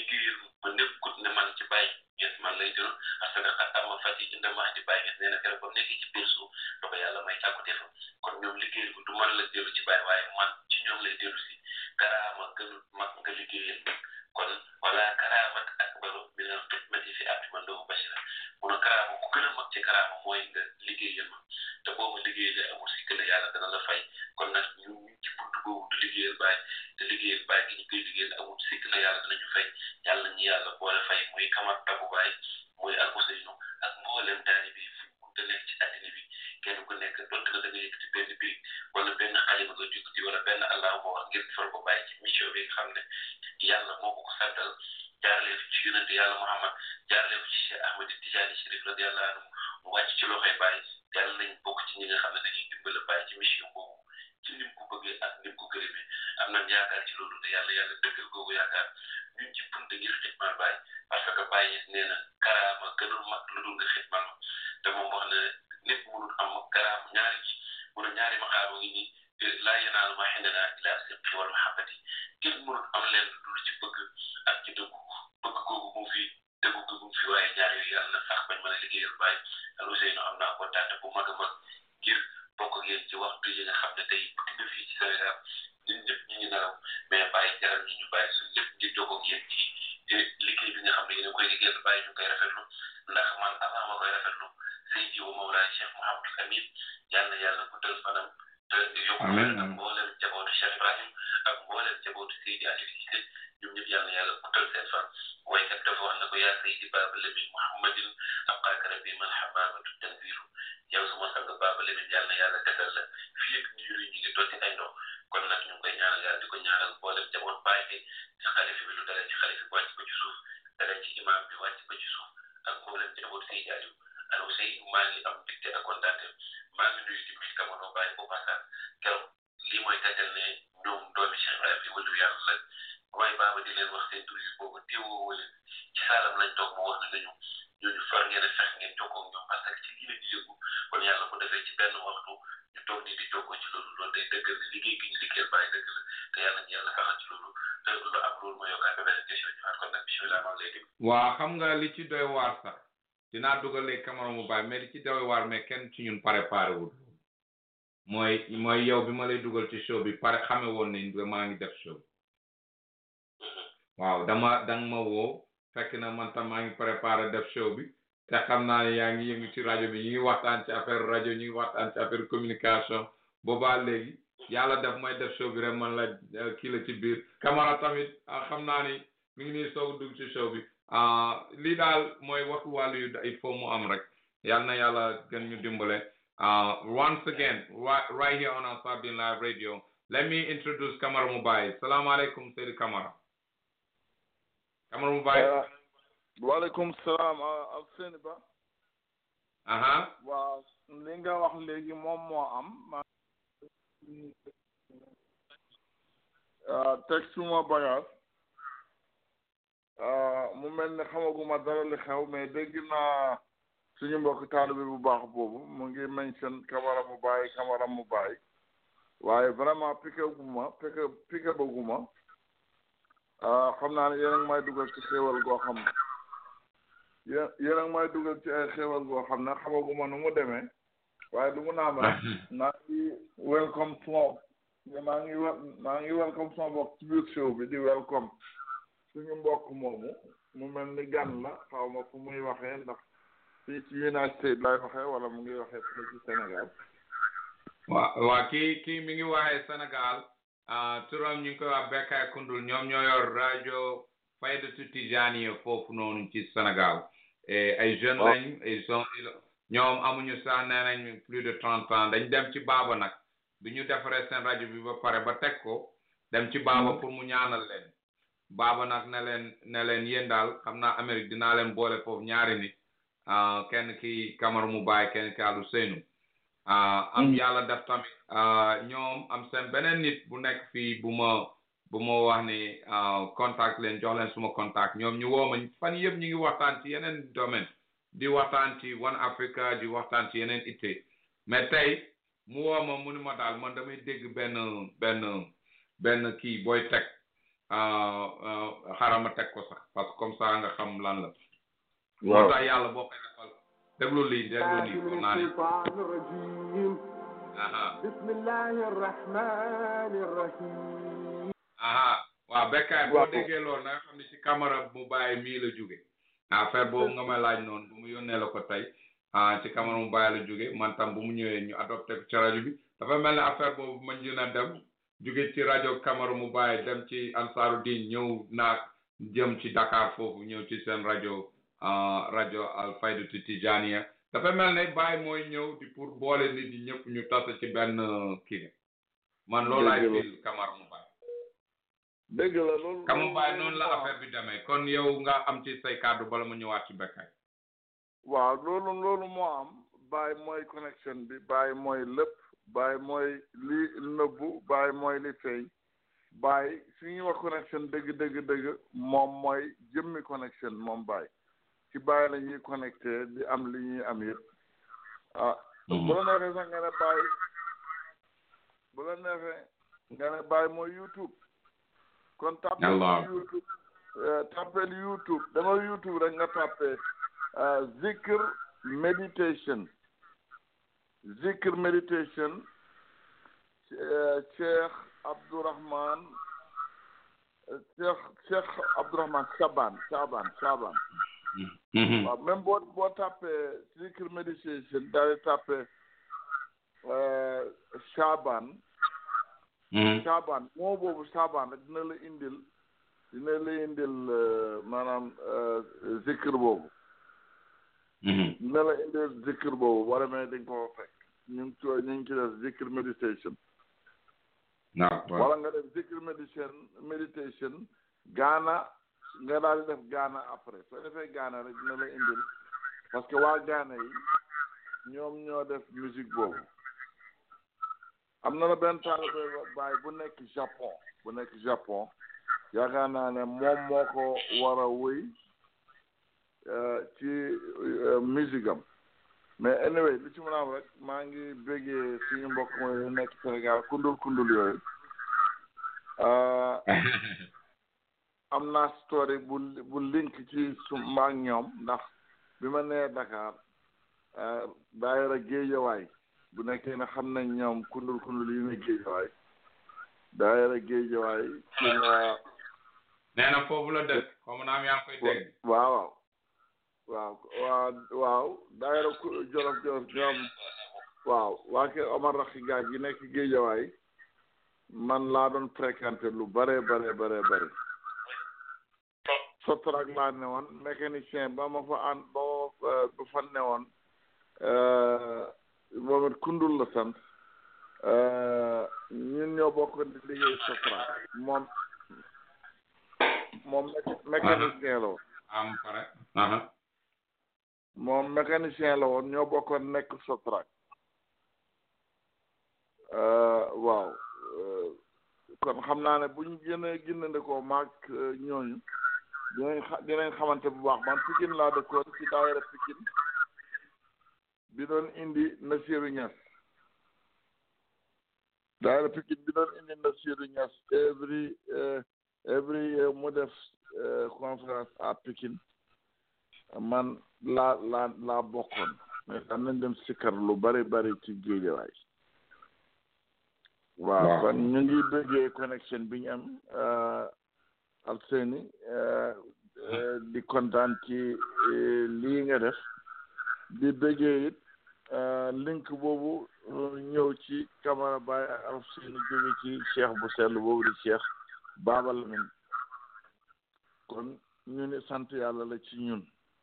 nekkut ne man ci Baye Niass man lay dund parce que xat ama fati inda maa di Baye Niass nee na keroog ba nekkee ci biir suuf da ko yàlla may càkkuteefa kon ñoom liggéeyal ko du man la dellu ci Baye waaye man ci ñoom lay dellu si karaama gënul mag nga liggéeyal kon wala karaamat akbaru min al xidmati fi akmal lahu bashira mun a karaama ku gën a mag ci karaama mooy nga liggéeyal ma te boo ma liggéeyalee amul si gën a yàlla dana la fay kon nag ñu ci buntu boobu du liggéeyal Baye te liggéeyal Baye gi ñu koy liggéeyal amul si gën a yàlla danañu fay yàlla ñu yàlla boole fay muy Kamar Tabu Baye muy Al Ousseynou ak mboolem taalibe yi fu mu mënta nekk ci àddina bi kenn ku nekk donte na da nga yëkkati benn birig wala benn xalima nga jukkati wala benn allahuma wax ngir defal ko Baye ci mission bi nga xam ne yàlla moo ko santal jaarale ci yonente yàlla Muhammad jaarale ko ci Cheikh Ahmed Tidiane Chérif radiyallahu anhu mu wàcc ci loxoy Baye yàlla nañ bokk ci ñi nga xam ne dañuy dimbale Baye ci mission boobu ci nim ko bëggee ak nim ko gërëmee am nañ yaakaar ci loolu te yàlla dëggal googu yaakaar ñun ci bunt ngir xitmal Baye parce que Baye nee na karaama gënul mag lu dul nga xitmal ma te moom wax na nit mënul am karaama ñaari maxaama ngi nii laa yanaalu maa indanaa illaa sidqi wal mahabbati kenn mënul am leen lu ci bëgg ak ci dëggu bëgg googu mu fi dëggu gi mu fi waaye ñaar yooyu yàlla na sax bañ mën a liggéeyal Baye Al Ousseynou am naa kontaan bu mag a mag ngir bokk ak yéen ci waxtu yi nga xam ne tey bëgg na fii ci Sénégal ñun ñëpp ñu ngi nelaw mais Baye jaral ñu bàyyi suñ lépp ngir jokkoo ak yéen ci liggéey bi nga xam ne yéen a koy liggéeyal Baye ñu koy rafetlu ndax man avant ma koy rafetlu Seydi wa Mawlaay Cheikh Mouhamadou Amin yàlla guddal fanam te yokk ak mboolem jabootu Cheikh Ibrahim ak mboolem jabootu Seydi Aliou Cissé ñoom ñëpp yàlla guddal seen fan waykat dafa wax na ko yaa Seydi Baba Lamine Mouhamadin abqaaka rabbi man hababatu tanziru yow suma sang Baba Lamine yàlla desal la fii ak ñu ngi dotti ay ndox kon nag ñu ngi koy ñaanal yàlla di ko ñaanal mboolem jaboot Baye bi ci xalifa bi lu dalee ci xalifa bi wàcc ko ci suuf dalee ci imam bi wàcc ko ci suuf ak mboolem jaboot Seydi Aliou Al Ousseynou maa ngi am mbégte ak kontaante maa ngi nuyu tamit Kamano Baye bu Passane keroog lii mooy tegtal ne ñoom doomi Cheikh Ibrahima bi wëllu yàlla la waaye Baba di leen wax seen tur yi boobu teewoo leen ci saalam lañ toog mu wax ne ñooñu far ngeen a fex ngeen jokkoo ak ñoom parce que ci lii la ñu yëngu kon yàlla bu defee ci benn waxtu ñu toog nii di jokkoo ci loolu day dëggal ne liggéey gi ñu liggéeyal Baye dëgg la te yàlla ñu yàlla saxal ci loolu te lu am loolu mooy yokkaat beneen question ñu kon nag bisimilah maa ngi lay déglu. waa xam nga li ci doy waar sax dinaa dugal léegi Kamara mu Baye mais li ci doy waar mais kenn ci ñun préparé wul mooy yow bi ma lay dugal ci show bi pare xame woon ne maa ngi def show waaw danga ma woo fekk na man tam maa ngi préparé def show bi te xam naa ne yaa ngi yëngu ci rajo bi ñu ngi waxtaan ci affaire rajo ñu ngi waxtaan ci affaire communication boobaa léegi yàlla def may def show bi rek man la kii la ci biir Kamara tamit xam naa ni mi ngi nii soog dugg ci show bi lii daal mooy waxtu wàllu yu il faut mu am rek yal na yàlla gën ñu dimbale once again right here on Ansarudeen Live Radio let me introduce Kamara mu Baye salaamaaleykum Seydi Kamara mu Baye waaleykum salaam ak Seyni Ba waaw li nga wax léegi moom moo am texte ma bagage mu mel ne xamaguma dara li xew mais dégg naa suñu mbokk taalibe bu baax boobu mu ngi mention Kamara mu Baye waaye vraiment piqué baguma xam naa ne yéen a ngi may dugal ci xéewal goo xam yéen ak may dugal ci ay xéwal goo xam ne xamaguma nu mu demee waaye du mu naam rek maa ngi welcome suma maa ngi welcome suma bokk ci biir show bi di welcome suñu mbokk moomu mu mel ni gan la xaw ma fu muy waxee ndax fii ci United States lay waxee wala mu ngi waxee fii ci Sénégal. waa kii mi ngi waxee Sénégal turam ñu ngi koy wax Bekkaay Kundul ñoom ñoo yor rajo Faydatu Tijaaniya foofu noonu ci Sénégal ay jeunes lañ ñoom amuñu sax nee nañ plus de 30 ans dañ dem ci baaba nag bi ñu defaree seen rajo bi ba pare ba teg ko dem ci baaba pour mu ñaanal leen baaba nag ne leen yéen daal xam naa Amérique dinaa leen boole foofu ñaari nit kenn ki Camara mu bàyyi kenn ki Aliou Seynou am yàlla def tamit ñoom am seen beneen nit bu nekk fii bu ma wax ni contact leen jox leen suma contact ñoom ñu woo ma fan yëpp ñu ngi waxtaan ci yeneen domaine di waxtaan ci One Africa di waxtaan ci yeneen itte mais tey mu woo ma mu ni ma daal man damay dégg benn kii booy teg xarama teg ko sax parce que comme ça nga xam lan la moo tax yàlla boo koy defal déglu lii ko naa ni bismillahi rahmani rahim waaw Bekkaay boo déggee loolu na nga xam ne ci Camara mu bàyyi mii la jóge affaire boobu nga may laaj noonu bu mu yónnee la ko tey ci Camara mu bàyyi la jóge man tam bu mu ñëwee ñu adopté ko ci rajo bi dafa mel ne affaire boobu ma njëna dem jóge ci rajo Camara mu bàyyi dem ci Ansaaru Diin ñëw naag jëm ci Dakar foofu ñëw ci seen rajo Al Faydatu Tijaaniya dafa mel ne Baye mooy ñëw di pour boole nit ñi ñëpp ñu tase ci benn kii man loolu laay fil Camara mu bàyyi dëgg la loolu Camara mu bàyyi noonu la affaire bi demee kon yow nga am ci say kàddu bala ma ñëwaat ci Bekkaay waaw loolu moo am Baye mooy connection bi Baye mooy lépp Baye mooy li nëbbu Baye mooy li feeñ Baye su ñuy wax connection dëgg moom mooy jëmmi connection moom Baye ci Baye la ñuy connecté di am li ñuy am yëpp bu la neexee sax nga ne Baye bu la neexee nga ne Baye mooy YouTube kon tàppeel YouTube dama YouTube rek nga tàppee Zikr Meditation Cheikh Abdourahman Shaban waaw même boo tàppee Zikr Meditation daal di tàppee Shaban moo boobu Shaban rek dina la indil maanaam zikr boobu dina la indil zikr boobu wala mais dañ ko fekk ñu ngi ci def Zikr Meditation wala nga def Zikr Meditation Ghana nga daal di def Ghana après soo defee Ghana rek dina la indil parce que waa Ghana yi ñoom ñoo def musique boobu am na la benn taalibe Baay bu nekk Japon yaakaar naa ne moom moo ko war a wéy ci musique am mais anyway li ci mën a am rek maa ngi béggee suñu mbokk mooy nekk Sénégal kundul yooyu am naa story bu link ci maak ñoom ndax bi ma nee Dakar daayira Géejawaay bu nekkee ne xam nañ ñoom kundul yi ne Géejawaay daayira Géejawaay ci la nee na foofu la dëkk comme naam yaa ngi koy dégg waaw daayira Jolof ñoom waaw waa ke Omar Rakhi Gaaj yi nekk Géejawaay man laa doon fréquenté lu bare Sotrac laa ne woon mécanicien ba ma fa ne woon moom it kundul la sant ñun ñoo bokk di liggéey Sotrac moom mécanicien la woon moom mécanicien la woon ñoo bokkoon nekk Sotrac waaw kon xam naa ne buñ gënandikoo maag ñooñu dinañ xamante bu baax man Pikine laa dëkkoon ci daayira Pikine bi doon indi Nassirou Niass daayira Pikine bi doon indi Nassirou Niass every year mu def conférence à Pikine man laa bokkoon mais daan nañ dem sikkar lu bari ci Géejawaay waaw kon ñu ngi bëggee connexion bi ñu am Alseyni di kontaan ci lii nga def di bëggee it link boobu ñëw ci Camara Baye ak Alseyni jóge ci cheikh bu sell boobu di cheikh Baba Lamine kon ñu ne sant yàlla la ci ñun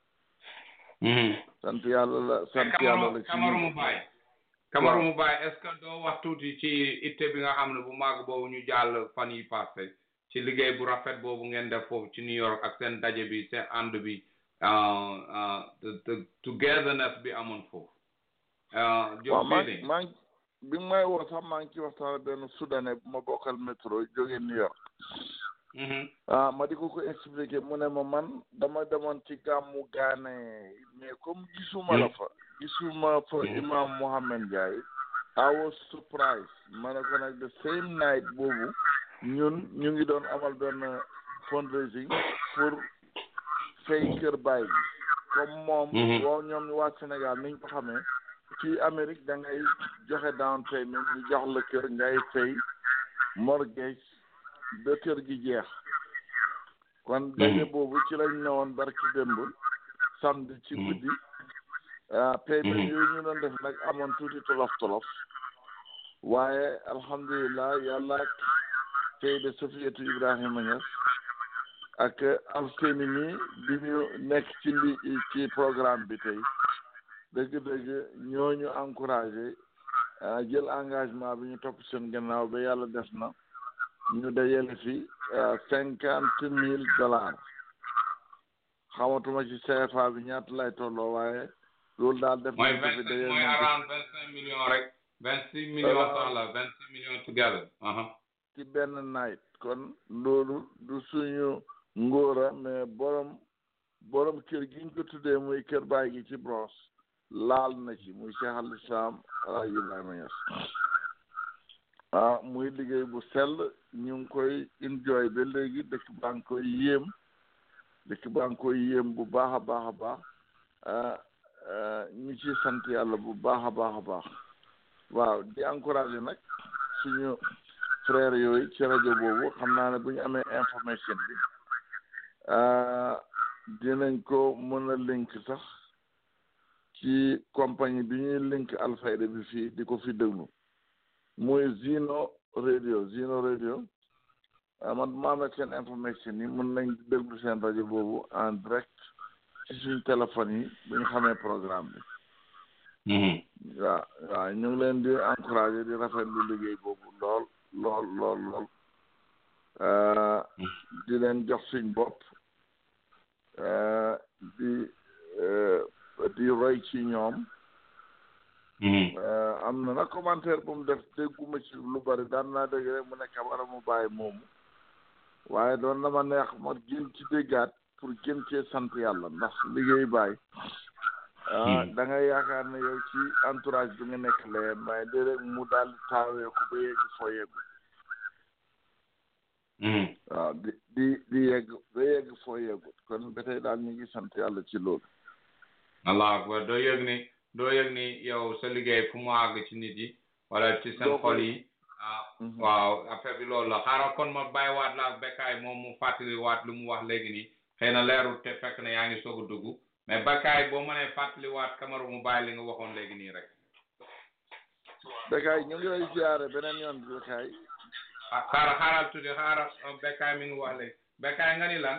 sant yàlla la ci ñun Camara mu Baye est-ce que doo wax tuuti ci itte bi nga xam ne bu màgg boobu ñu jàll fan yi passé ci liggéey bu rafet boobu ngeen def foofu ci New York ak seen daje bi seen ànd bi togetherness bi amoon foofu waaw maa ngi bi may woo sax maa ngi ci waxtaan benn soudanais bu ma bokkal métro jógee New York ma di ko expliqué mu ne ma man dama demoon ci gàmmu Gaane mais comme gisuma la fa gisuma fa imam Mohamed Ndiaye I was surprised ma ne ko nag the same night boobu ñun ñu ngi doon amal benn fundraising pour fay kër baay bi comme moom woo ñoom ñu waa Sénégal niñ ko xamee fii Amérique da ngay joxe down payment ñu jox la kër ngay fay mortgage ba kër gi jeex kon daje boobu ci lañ newoon barki démb samedi ci guddi payment yooyu ñu doon def nag amoon tuuti tolof waaye alhamdulilah yàlla ak Seyda Safiyatu Ibrahima Niass ak Alseyni mi bi ñu nekk ci programme bi tey dëgg-dëgg ñooñu encouragé jël engagement bi ñu topp seen gannaaw ba yàlla def na ñu dajale fi $50,000 xamatuma ci CFA bi ñaata lay tolloo waaye loolu daal def nañ ko fi dajale mooy around 25 millions rek 26 millions sax la 26 millions together ci benn night kon loolu du suñu ngóora mais borom kër gi ñu ko tuddee muy kër baay gi ci Bronx laal na ci muy Cheikh al Islam Alaaji Ibrahima Niass muy liggéey bu sell ñu ngi koy enjoy ba léegi dëkk baa ngi koy yéem bu baax a baax ñu ci sant yàlla bu baax a baax waaw di encouragé nag suñu frère yooyu ci rajo boobu xam naa ne bu ñu amee information bi dinañ ko mën a link sax ci compagnie bi ñuy link Alfayda bi fii di ko fi déglu muy Zino radio man maa amee seen information yi mën nañ déglu seen rajo boobu en direct ci suñu téléphone yi bu ñu xamee programme bi waaw ñu ngi leen di encouragé di rafetlu liggéey boobu lool di leen jox suñ bopp di roy ci ñoom am na nag commentaire bu mu def dégguma ci lu bari daan naa dégg rek mu ne Camara mu bàyyi moomu waaye doon na ma neex ma gën ci déggaat pour gën cee sant yàlla ndax liggéey bàyyi da ngay yaakaar ne yow ci entourage bi nga nekk lee mais déedéet mu daal di taawee ko ba yegg foo yeggu waaw di yegg ba yegg foo yeggu kon ba tey daal ñu ngi sant yàlla ci loolu Allah akbar doo yëg ni yow sa liggéey fu mu àgg ci nit yi wala ci seen xol yi waaw affaire bi loolu la xaaral kon ma bàyyiwaat la ak Bekkaay moom mu fàttaliwaat lu mu wax léegi nii xëy na leerul te fekk na yaa ngi soog a dugg mais Bekkaay boo mënee fàttaliwaat Camara mu bàyyi li nga waxoon léegi nii rek. Bekkaay ñu ngi lay ziare beneen yoon bi Bekkaay. xaaral tuuti xaaral Bekkaay mi ngi wax léegi Bekkaay nga ni lan.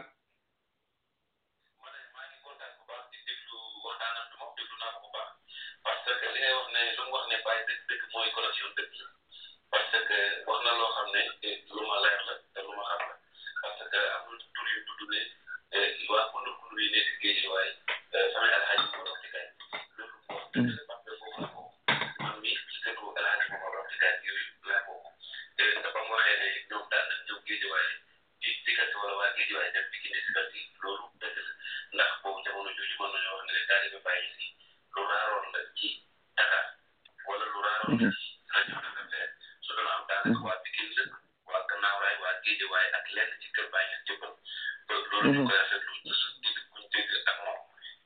parce que li ngay wax ne lu mu wax ne bàyyi dëgg mooy connexion dëgg la parce que wax na loo xam ne lu ma leer la te lu ma xam la parce que am na tur yu tudd ne waa kundu yi nekk géej waaye sama El Hadj moo doon ci kay loolu mu wax dëgg la parce que foofu la bokk man mii ci këtu El Hadj moo doon ci kay yooyu laa bokk te dafa mu waxee ne ñoom daan nañ ñëw géej waaye di diggante wala waa géej waaye dem Pikine si kër gi loolu dëgg la ndax boobu jamono jooju mën nañoo wax ne daal di bàyyi si lu raaroon la ci Dakar wala lu raaroon la ci rajo Dakar su doon am daanaka waa Pikine la waa Gannaaw Raay waa Géejawaay ak lenn ci kër Baye Niass jëppal loolu ñu koy rafetlu buñ dégg ak moom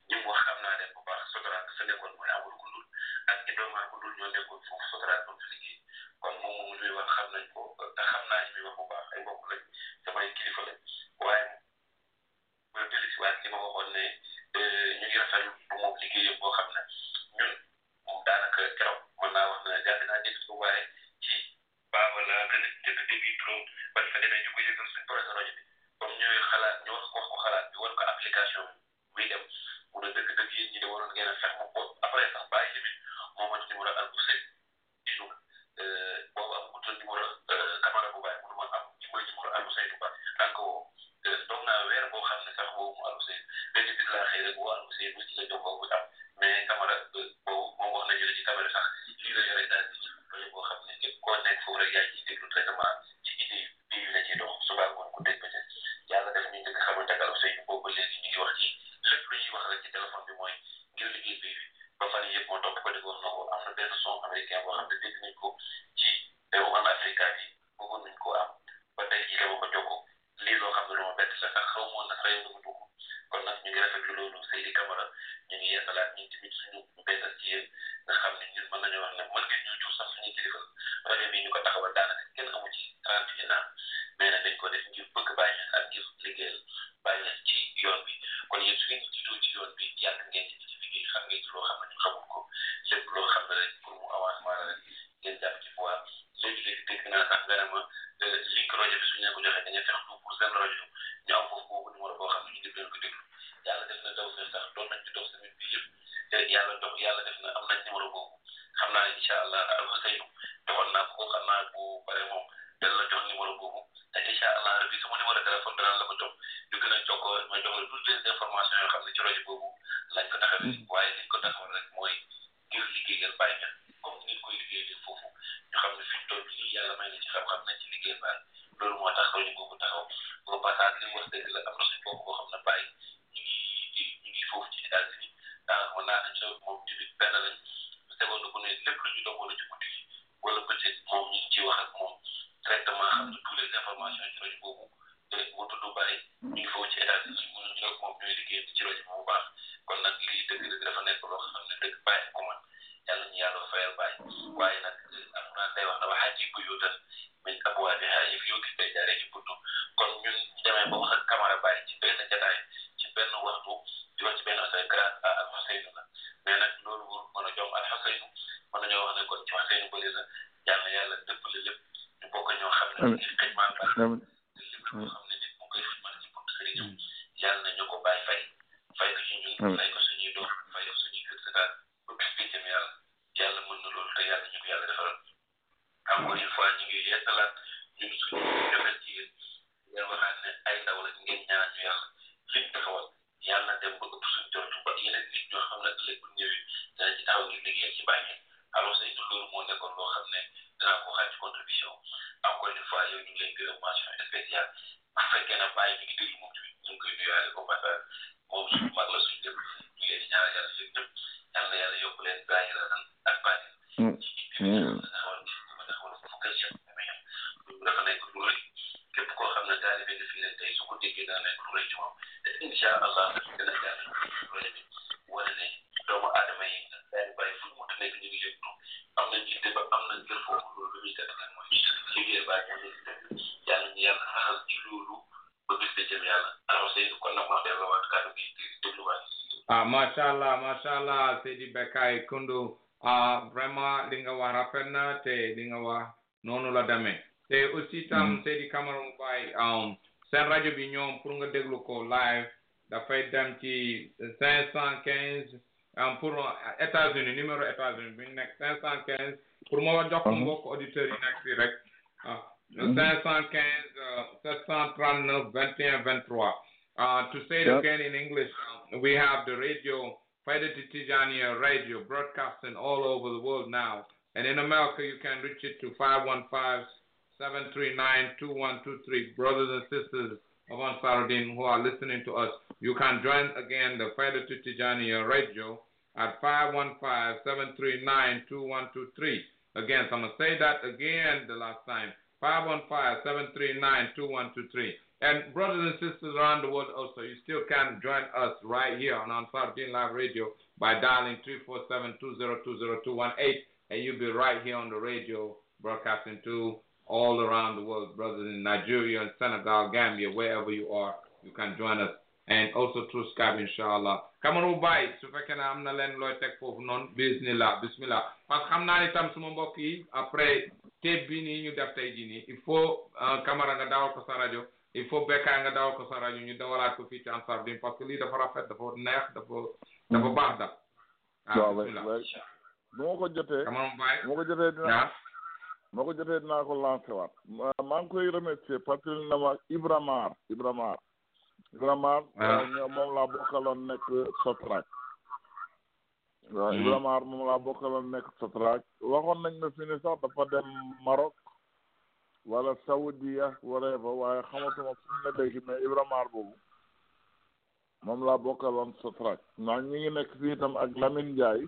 ne ñu ngi rafetlu moom liggéeyam boo xam ne ñun moom daanaka keroog mën naa wax ne yàgg naa dégg ko waaye ci baaba la gën a jëkk dégg turam ba fa demee ñu ko yëgal suñ projet rajo bi comme ñooy xalaat ñu wax ko xalaat bi war ko application bi muy dem mu ne dëgg-dëgg yéen ñi de waroon ngeen a fex mu ko après sax bàyyi tamit moo ma numéro al bu sëñ di Louga boobu am utal numéro camara bu bàyyi mënu ma am ci mooy numéro al bu sëñ ba daan ko woo toog naa weer boo xam ne sax boobu mu al bu sëñ benn bis laa xëy rek woo al bu sëñ bu ci la jokkoo bu am mais camara boobu moom wax nañu ne ci caméra sax lii la yore daal di projet boo xam ne képp koo nekk foofu rek yaa ngi ciy déglu traitement ci idée bii la ciy dox suba ngoon ku dégg ba ca yàlla def ñu njëkk xamante ak al bu sëñ boobu ba léegi ñu ngi wax ci lépp lu ñuy wax rek ci téléphone bi mooy ngir liggéey bii ba fan yëpp moo topp ko di wax na ko am na benn son américain boo xam ne dégg nañ ko ci en Afrique bi bëggoon nañ koo am ba tey jii dama ko jokko lii loo xam ne lu ma bett la sax xaw moon na xëy na mu dugg kon nag ñu ngi rafetlu loolu Seydi Camara ñu ngi yeesalaat ñu tamit suñu beesal ci yéen nga xam ne ñun mën nañoo wax ne mën ngeen ñu jur sax suñuy kilifa rajo bi ñu ko taxawal daanaka kenn amu ci 31 ans mais nag dañ ko def ngir bëgg bàyyi ak ngir liggéeyal bàyyi ci yoon bi kon yéen su ngeen ñu jiitoo ci yoon bi yàgg ngeen ci liggéey xam ngeen ci loo xam ne ñu xamul ko lépp loo xam ne rek pour mu avancement la rek ngeen jàpp ci fois léegi-léegi dégg naa sax nga ne ma link rajo bi suñu leen ko joxee dañuy fex tout pour seen rajo ñu am foofu boobu numéro boo xam ne ñu dégg leen ko déglu yàlla def na daw fee sax doon nañ ci dox semaine bi yëpp te yàlla def na am nañ numéro boobu xam naa incha allah al Ousseynou joxoon naa ko xam naa bu pare moom dana la jox numéro boobu te incha allah rabbi sama numéro téléphone dana la ko jox ñu gën a jokkoo ma jox la toutes les informations yoo xam ne ci rajo boobu lañ ko taxawee waaye liñ ko taxawal rek mooy ngir liggéeyal bàyyi ña comme ngeen koy liggéeyal foofu ñu xam ne fi ñu toll lii yàlla may na ci xam-xam nañ ci liggéeyal bàyyi loolu moo tax rajo boobu taxaw ba passage li mu wax dëgg la am na suñ bokk boo xam ne bàyyi ñu ngi foofu ci États-Unis daanaka mën naa nañu moom tamit benn lañ seconde bu ne lépp lu ñu doon wala ci guddi gi wala peut-être moom ñu ngi ciy wax ak moom directement xam ne tous les informations ci rajo boobu mu tudd bàyyi ñu ngi foofu ci États-Unis ñu ne moom ñooy liggéey ci rajo bu baax kon nag lii dëgg-dëgg dafa nekk loo xam ne dëgg bàyyi ko man yàlla ñu yàlla fayal bàyyi waaye nag alxuraan day wax na waxaa ji bu yuutal min abwaabihaa yëf yoo gis day jaaree ci buntu kon ñun ñu demee ba wax ak Camara bàyyi ci benn jataay ci benn waxtu di wax ci benn affaire grâce à Al Ousseynou la mais nag loolu mën a jom Al Ousseynou mën nañoo wax ne kon ci Ousseynou bëri la yàlla yàlla dëppale lépp ñu bokk ñoo xam ne xëjmaan bàyyi lépp loo xam ne nit mu koy xëjmaan ci buntu sëriñam yàlla na ñu ko bàyyi fay ko ci ñun fay ko suñuy doom fay ko suñuy kër sëtaat ba bis bi jëm yàlla mën na loolu te yàlla ñu ko yàlla defaral encore une fois ñu ngi yeesalaat ñun suñu defal ci yéen ngeen waxaat ne ay ndaw la ngeen ñaan ñu yàlla liñ taxawal yàlla dem ba ëpp suñu jortu ba yeneen nit ñoo xam ne ëllëg bu ñëwee dana ci taxaw ngir liggéey ci bàyyi alors c'est loolu moo nekkoon loo xam ne danaa ko xaaj contribution encore une fois yow ñu ngi leen gërëm mention spéciale bu fekkee ne bàyyi mi ngi déglu moom tamit ñu ngi koy nuyuwaale au passage moom suñu mag la suñu lépp ñu leen di ñaanal yàlla yëpp ñëpp yal na yàlla yokk leen zaahiratan ak baatin dafa nekk lu rëy képp koo xam ne taalibe nga fii rek tey su ko déggee dana nekk lu rëy ci moom te incha allah dina jàll projet bi wane ne doomu aadama yi daal bàyyi fu mu nekk ñu ngi yëngatu am nañ ci ba am nañ kër foofu loolu lu muy teg nag mooy liggéey baa ñu ngi teg yàlla ñu yàlla saxal ci loolu ba bis bi jëm yàlla alors Seydou kon nag wax dëgg waat kàddu gi dégluwaat. macha allah Seydi Bekay Kundu vraiment li nga wax rafet na te li nga wax noonu la demee. te aussi tam Seydi Camara mu bàyyi seen rajo bi ñoom pour nga déglu ko live dafay dem ci 515 pour États-Unis numéro États-Unis bi nekk 515 pour ma jox ko mbokk auditeurs yi nekk fii rek 515 739 21 23 to say it again in English we have the radio Fayda Tijaniya radio broadcasting all over the world now, and in America you can reach it to 515-739-2123. Brothers and sisters of Ansaruddin who are listening to us, you can join again the Fayda Tijaniya radio at 515-739-2123. Again, so I'm going to say that again the last time, 515-739-2123. And brothers and sisters around the world also, you still can join us right here on Ansaruddin Live Radio by dialing 347-202-0218, and you'll be right here on the radio broadcasting to all around the world. Brothers in Nigeria and Senegal, Gambia, wherever you are, you can join us and also through Skype inshallah Camara Baye su fekkee ne am na leen looy teg foofu noonu bismillah parce que xam naa ni tam suma mbokk yi après tape bi nii ñu def tey jii nii il faut Camara nga dawal ko sa rajo il faut Bekkaay nga dawal ko sa rajo ñu dawalaat ko fii ci Ansarudine parce que lii dafa rafet dafa neex dafa baax da bismillah bu ma ko jotee Camara Baye moo ko jotee dinaa ko lancé waat maa ngi koy remercier parce que na ma Ibra Mar moom laa bokkaloon nekk Sotrac waaw Ibra Mar moom laa bokkaloon nekk Sotrac waxoon nañ ma fi ne sax dafa dem Maroc wala Saudiya whatever waaye xamatuma fu mu ne léegi mais Ibra Mar boobu moom laa bokkaloon Sotrac ndax ñu ngi nekk fii itam ak Lamine Ndiaye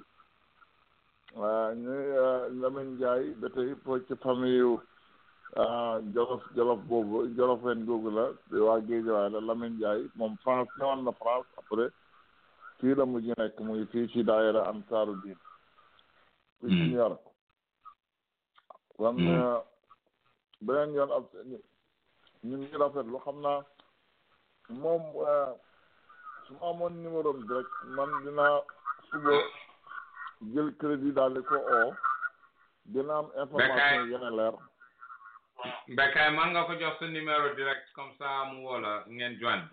Lamine Ndiaye ba tey po ci famille yu Jolof boobu Jolofeen googu la waa Géejawaay la Lamine Ndiaye moom France ñëwoon na France après fii la mujj nekk muy fii ci daayira Ansarudine fii ci New York kon beneen yoon ak ñun ngi rafetlu xam naa moom su ma amoon numéro bi rek man dinaa suba jël crédit daal di ko oo dina am information yi gën a leer. Bekkaay man nga ko jox sa numéro direct comme ça mu woo la ngeen joindre.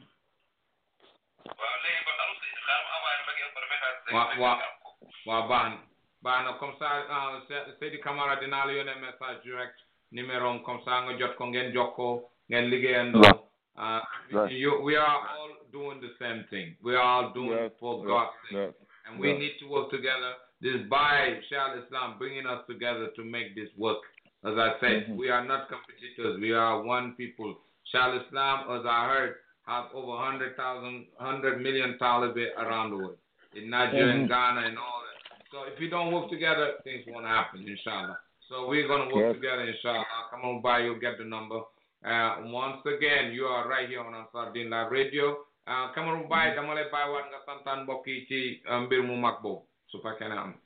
waaw baax na comme ça Seydi Camara dinaa la yónnee message direct numéro am comme ça nga jot ko ngeen jokkoo ngeen liggéeyandoo. We are all doing the same thing. We are all doing it for God's sake. And we need to work together. This by Shal Islam bringing us together to make this work. As I said, we are not competitors. We are one people. Shal Islam, as I heard, have over 100 million Taliban around the world. In Nigeria and Ghana and all that. So if we don't work together, things won't happen, inshallah. So we're going to work together, inshallah. Come on by, you'll get the number. Once again, you are right here on Ansarudine Live Radio. Come on by, dama lay bay wat nga santaan mbokk yi ci mbir mu mag boobu su fekkee ne am.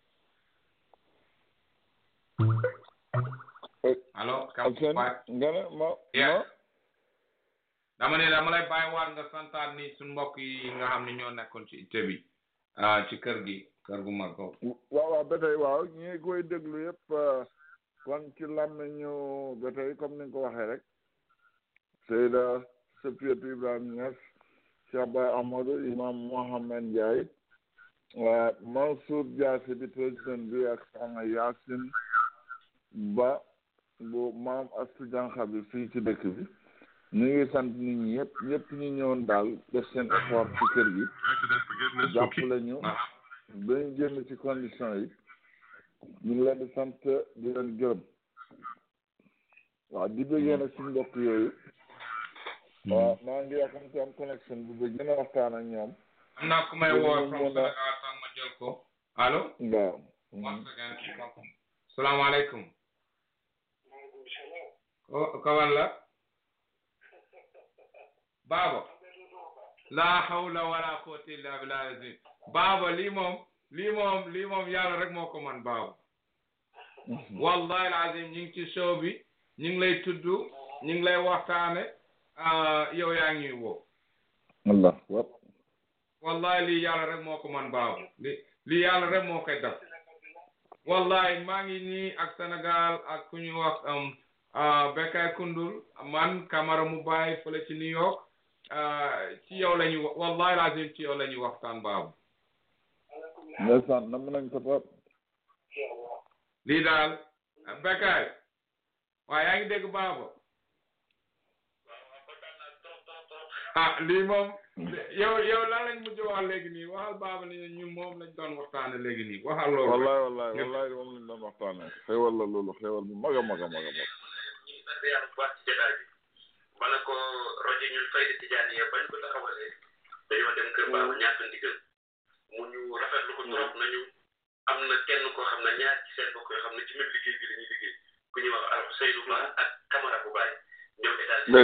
Allo dama lay bay waat nga santaan ni suñ mbokk yi nga xam ne ñoo nekkoon ci itte bi ci kër gu mag boobu. waaw ba tey waaw ñi koy déglu yëpp kon ci làmmiñu ba tey comme ni nga ko waxee rek Seyda Safiyatu Ibrahima Niass, Cheikh Baye Ahmadou, Imam Mohamed Ndiaye, Mansour Diassi di président bi ak Soxna Yacine Ba bu maam Astu Jànqa bi fii ci dëkk bi ñu ngi sant nit ñi ñëpp ñu ñëwoon daal def seen effort ci kër gi jàppale ñu ba ñu génn ci condition yi ñu ngi leen di sant di leen gërëm waaw di bëggee nag suñu mbokk yooyu waaw maa ngi yaakaar am connexion bu bëgg gën a waxtaan ak ñoom. am naa ku may woo from Sénégal sax ma jël ko allo. waaw. once again salaamaaleykum. kawan la. Baaba. laa hawla wala quwwata illa billah. Baaba lii moom yàlla rek moo ko man Baaba. wallahi alazim ñu ngi ci show bi ñu ngi lay tudd ñu ngi lay waxtaane. yow yaa ngi woo. Allah. wallahi lii yàlla rek moo ko man Baabu lii yàlla rek moo koy def. wallahi maa ngi nii ak Sénégal ak ku ñu wax Bekkaay Kundul man Camara mu bàyyi fële ci New York ci yow la ñuy wallahi lazim ci yow la ñuy waxtaan Baabu. ndeysaan nam nañ ko trop. lii daal Bekkaay waaye yaa ngi dégg Baabu. lii moom yow lan lañ mujj wax léegi nii waxal Baaba ni ñun moom lañ doon waxtaane léegi nii waxal loolu. wallahi moom lañ doon waxtaane xéwal la loolu xéwal bu mag a mag a mag a mag. ñu sant yàlla bu baax ci jotaay bi bala ko rajo ñun Fayda Tijaaniya bañ ko taxawalee dañoo dem kër Baaba ñaata ndigal mu ñu rafetlu ko trop nañu am na kenn koo xam ne ñaar ci seen bokk yoo xam ne ci même liggéey bi la ñuy liggéey ku ñuy wax Seydou Ba ak Camara bu Baye ñoom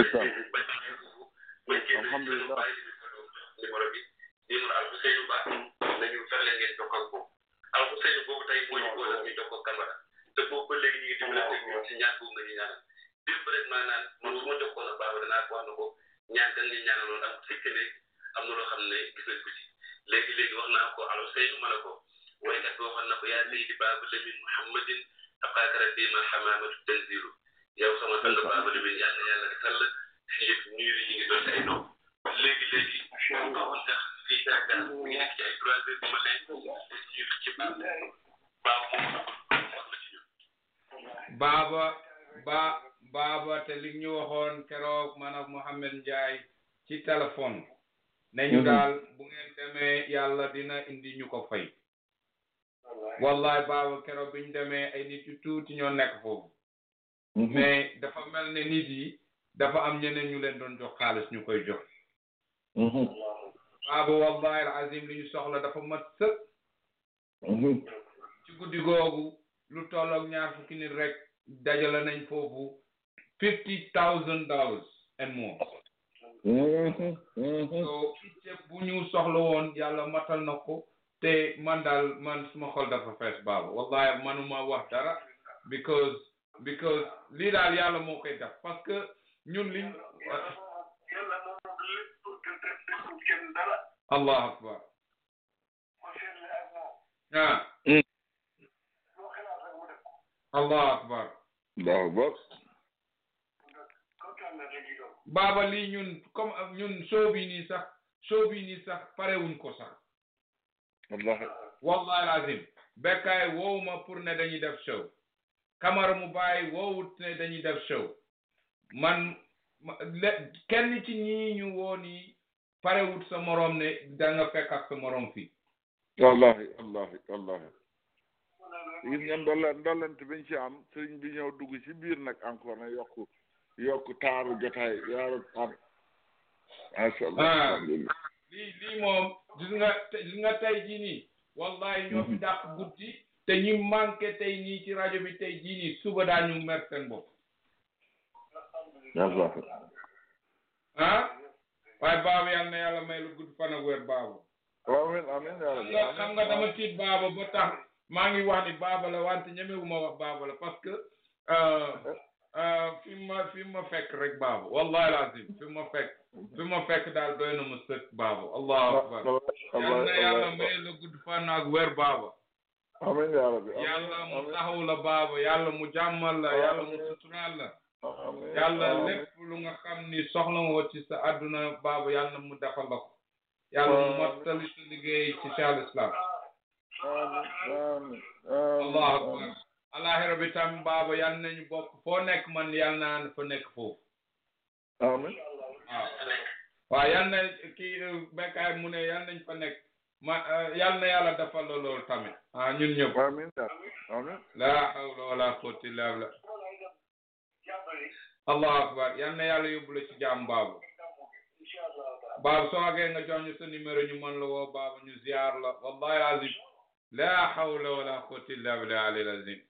alhamdulillah numéro bi numéro Al Ousseynou Ba nañu fexe leen ngeen jokkoo ak moom Al Ousseynou boobu tey moo ñu boole ñu jokkoo Camara te boobu ba léegi ñu ngi dimbalante ak ñun ci ñaan boobu nga ñu ñaanal démb rek maa naan man su ma jokkoo ak Baba danaa ko wax na ko ñaan kan ñu ñaanaloon am sikk ne am na loo xam naa ko alo Seynou ma ne ko woykat bi waxoon na ko yaa Seydi Baba Lamin Muhammadin abqaaka radiman xamaamatu tanzilu yow sama sang Baba Lamin yàlla yàlla sall si yëpp niir yi ñu ngi doon ay doom léegi ñu ko woon sax fii Sénégal mi ngi nekk ci ay 3 heures du matin ñu ci Baba moom wax na ci ñun Baba te li ñu waxoon keroog man ak Mohamed Ndiaye ci téléphone nañu daal bu ngeen demee yàlla dina indi ñu ko fay wallahi Baba keroog bi ñu demee ay nit yu tuuti ñoo nekk foofu mais dafa mel ne nit yi dafa am ñeneen ñu leen doon jox xaalis ñu koy jox Baba wallahi alazim li ñu soxla dafa mat sëkk ci guddi googu lu tolloog ñaar fukki nit rek dajale nañ foofu $50,000 and more so itte bu ñu soxla woon yàlla matal na ko te man suma xol dafa fees Baba wallahi manuma wax dara because lii daal yàlla moo koy def parce que ñun liñ Allah akbar Allah akbar Baba lii ñun comme ñun show bi nii sax parewuñ ko sax wallahi lazim Bekkaay woowuma pour ne dañuy def show Camara mu bàyyi woowut ne dañuy def show man kenn ci ñii ñu woo nii parewut sa morom ne da nga fekk ak sa morom fii wallahi gis nga ndollante biñ ci am sëriñ bi ñëw dugg ci biir nag encore na yokku taaru jotaay yaaru am masha Allah lii moom gis nga tey jii nii wallahi ñoo fi dàq guddi te ñi manqué tey nii ci rajo bi tey jii nii suba daañu mer seen bopp waaye Baba yal na yàlla may lu gudd fan ak wér Baba amiin xam nga dama tiit Baba ba tax maa ngi wax ni Baba la wante ñemewuma wax Baba la parce que fi ma fekk rek Baba wallahi lazim fi ma fekk daal doy na ma sëkk Baba allahu akbar yal na yàlla may la gudd fan ak wér Baba amiin yaa rabbi yàlla mu taxaw la Baba yàlla mu jàmmal la yàlla mu suturaal la yàlla lépp lu nga xam ni soxla nga ci sa adduna Baba yàlla mu defal la ko yàlla mu mottali sa liggéey ci Cheikh Islam allahu akbar alaxira bi tam Baba yal nañu bokk foo nekk man yal naa fa nekk foofu amiin waaw yal na kii Bekkaay mu ne yal nañ fa nekk yal na yàlla defal la loolu tamit ñun ñëpp amiin la hawla wala quwwata illa billah allahu akbar yal na yàlla yóbbu la ci jàmm Baba soo agee nga jox ñu sa numéro ñu mën la woo Baba ñu ziar la wallahi azim la hawla wala quwwata illa billah ali azim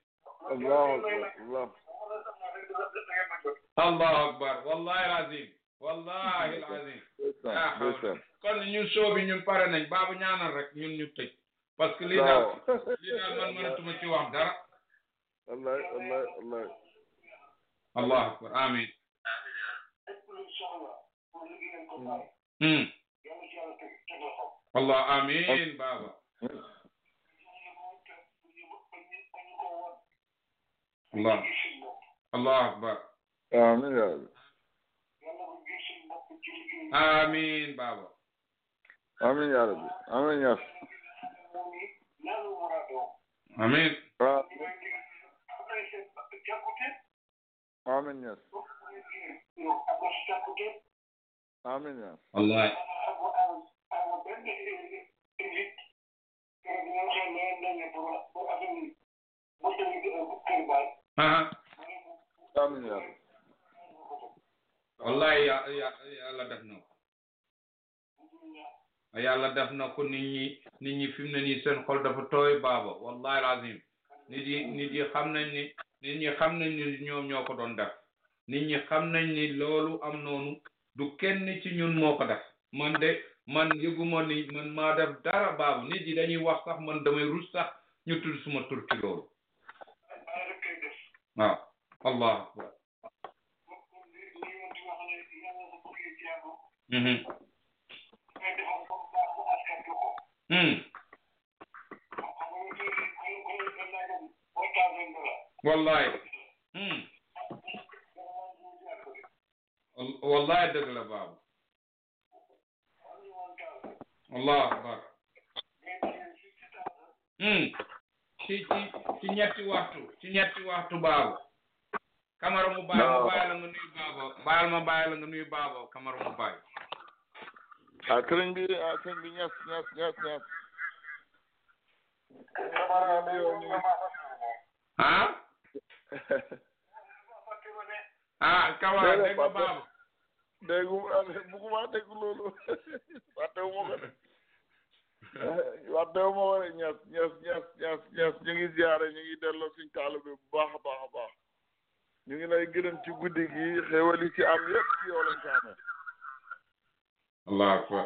allahu akbar wallahi azim wallahi azim la hawla kon ñun show bi ñun pare nañ Baba ñaanal rek ñun ñu tëj parce que lii daal man mënatuma ci wax dara wallahi Allah akbar amin Allah amin Baba Allah akbar amin Baba amiin yaa rabbi amiin yaa amin amiin yaa amiin yaa wallahi amiin yaa wallahi yàlla def na ko yàlla def na ko nit ñi fi mu ne nii seen xol dafa tooy Baba wallahi lazim nit yi xam nañ ni ñoom ñoo ko doon def nit ñi xam nañ ni loolu am noonu du kenn ci ñun moo ko def man yëguma ni man maa def dara Baba nit yi dañuy wax sax man damay rus sax ñu tudd suma tur ci loolu waaw Allah akbar wallahi wallahi dëgg la baabu allahu akbar ci ñetti waxtu baabu Camara mu bàyyi ma bàyyi la nga nuyu baaba bàyyi la nga nuyu baaba Camara mu bàyyi sëriñ bi ñes Camara dégg nga baaba buguma dégg loolu waxtewu ma war a ñes ñu ngi ziare ñu ngi delloo suñ taalibe bu baax a baax ñu ngi lay gërëm ci guddi gi xéwal yi ci am yëpp ci yow lañ ko amee allah akbar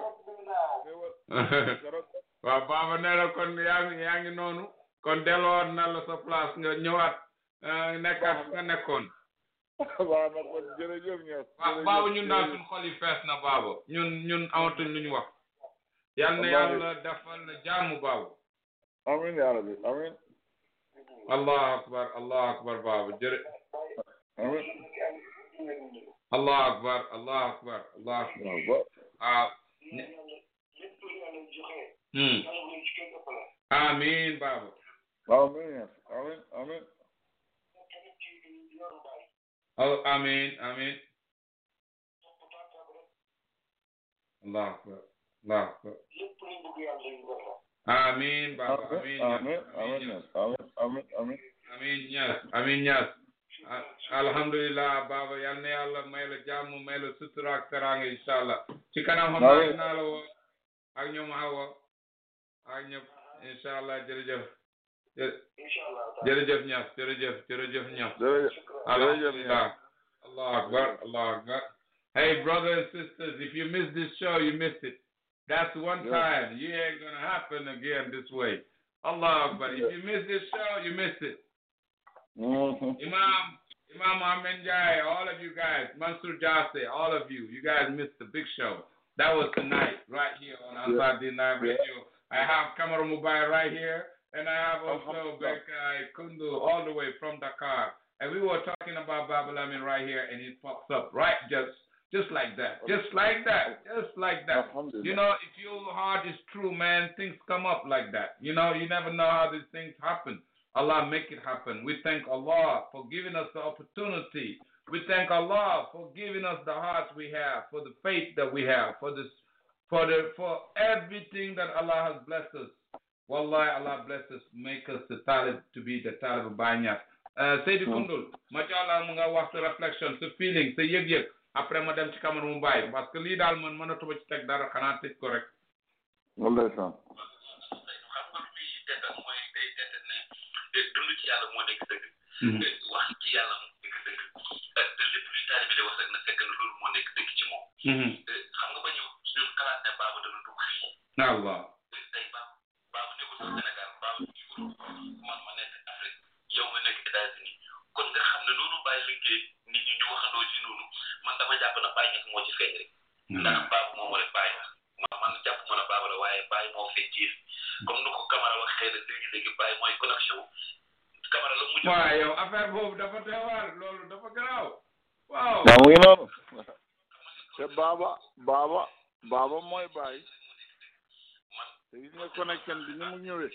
waaw baaba nee na kon yaa ngi noonu kon delloo na la sa place nga ñëwaat nekkaat nga nekkoon waaw na kon jërëjëf ñes baaba ñun daal suñ xol yi fees na baaba ñun amatuñ lu ñu wax yal na yàlla defal la jàmm baaba amin yaa rabbi amin allah akbar baaba amin allah akbar amin baaba amin amin allah akbar amin baba amin ñaas alhamdulillah baba yal na yàlla may la jàmm may la sutura ak teraanga inshallah ci kanam xam naa dinaa la woo ak ñoom Hawa ak ñëpp inshallah jërëjëf ñaas jërëjëf ñaas alhamdulillah Allah akbar hey brothers and sisters, if you missed this show you missed it. That's one time. You ain't gonna happen again this way. Allah Akbar. If you missed this show, you missed it. Imam Ahmed Jai, all of you guys, Mansur Jase, all of you guys missed the big show. That was tonight, right here on Ansar D9 Radio. I have Kamara Mubai right here, and I have also Bekai Kundu all the way from Dakar. And we were talking about Babalamin right here, and it pops up right just like that. Just like that. You know, if your heart is true, man, things come up like that. You know, you never know how these things happen. Allah make it happen. We thank Allah for giving us the opportunity. We thank Allah for giving us the hearts we have, for the faith that we have, for everything that Allah has blessed us. Wallahi, Allah bless us, make us the talib to be the talib of Banyas. Seydi Kundul, machallah mu nga wax sa reflection, sa feeling, sa yëg-yëg. Après ma dem ci Camara mu bàyyi parce que lii daal man mënatuma ci teg dara xanaa tëj ko rek. wallaay sax. xam nga lu muy teetal mooy day teetal ne dund ci yàlla moo nekk dëgg. wax ci yàlla moo nekk dëgg. te lépp luy taalibe wax rek na fekk na loolu moo nekk dëgg ci moom. xam nga ba ñëw ñun xalaat ne Baba dana dugg fii. Allah. tey Baba nekkul sax Sénégal Baba ci Europe man ma nekk Afrique yow nga nekk États-Unis kon nga xam ne noonu bàyyi liggéey nit ñi ñu waxandoo ci noonu man dama jàpp na Baye Niass moo ci feeñ rek ndax Baba moom rek Baye la man jàpp ma ne Baba la waaye Baye moo feeñ ci comme nu ko Camara waxee la léegi Baye mooy connexion Camara la mujj. waaw yow affaire boobu dafa teewaar loolu dafa garaaw. waaw mu ngi noonu. te Baba mooy Baye. te gis nga connexion bi ni mu ñëwee.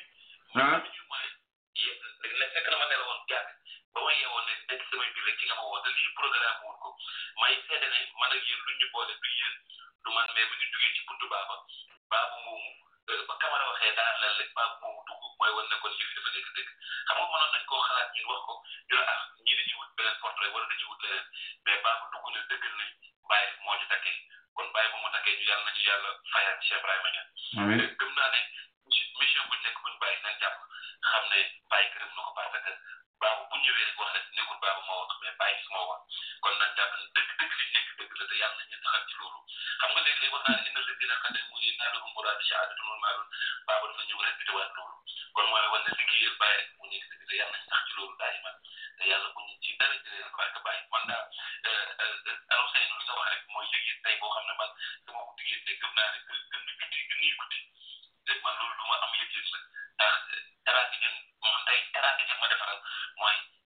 la fekk na ma ne la woon jàkk ba ma yeewoon ne nekk samay biir rek ci nga ma woo te lii programme woon ko may seede ne man ak yéen lu ñu boole du yéen du man mais bu ñu duggee ci buntu Baba moomu ba Camara waxee daan la rek Baba moomu dugg mooy wan ne kon yëf dafa nekk dëgg xam nga mënoon nañ koo xalaat ñun wax ko ñu ne ñii dañuy wut beneen portrait wala dañuy wut leneen mais Baba dugg na dëggal ne Baye moo ñu takkee kon Baye bu mu takkee ñu yàlla nañu yàlla fayal Cheikh Ibrahima Niass gëm naa ne mission bu nekk buñ bàyyi nañ jàpp xam ne Baye gërëm na ko parce que Baba bu ñëwee rek wax ne nekkul Baba moo wax mais Baye si moo wax kon nañ jàpp ne dëgg li nekk dëgg la te yàlla nañu taxal ci loolu xam nga léeg-léeg wax naa ne inna ladina qadamu li naalahum muraad shahaadatun wa maalun Baba dafa ñëw répété waat loolu kon mooy wane liggéeyal Baye rek mu nekk dëgg te yàlla nañu tax ci loolu daay man te yàlla bu ñu ci dara jëlee barke Baye man daal alors Seynou li nga wax rek mooy yëg-yëg tey boo xam ne man sama ko diggante gëm naa ne gën guddi te man loolu du ma am yëg-yëg la ndax teraanga jën man tey teraanga jën ma defaral mooy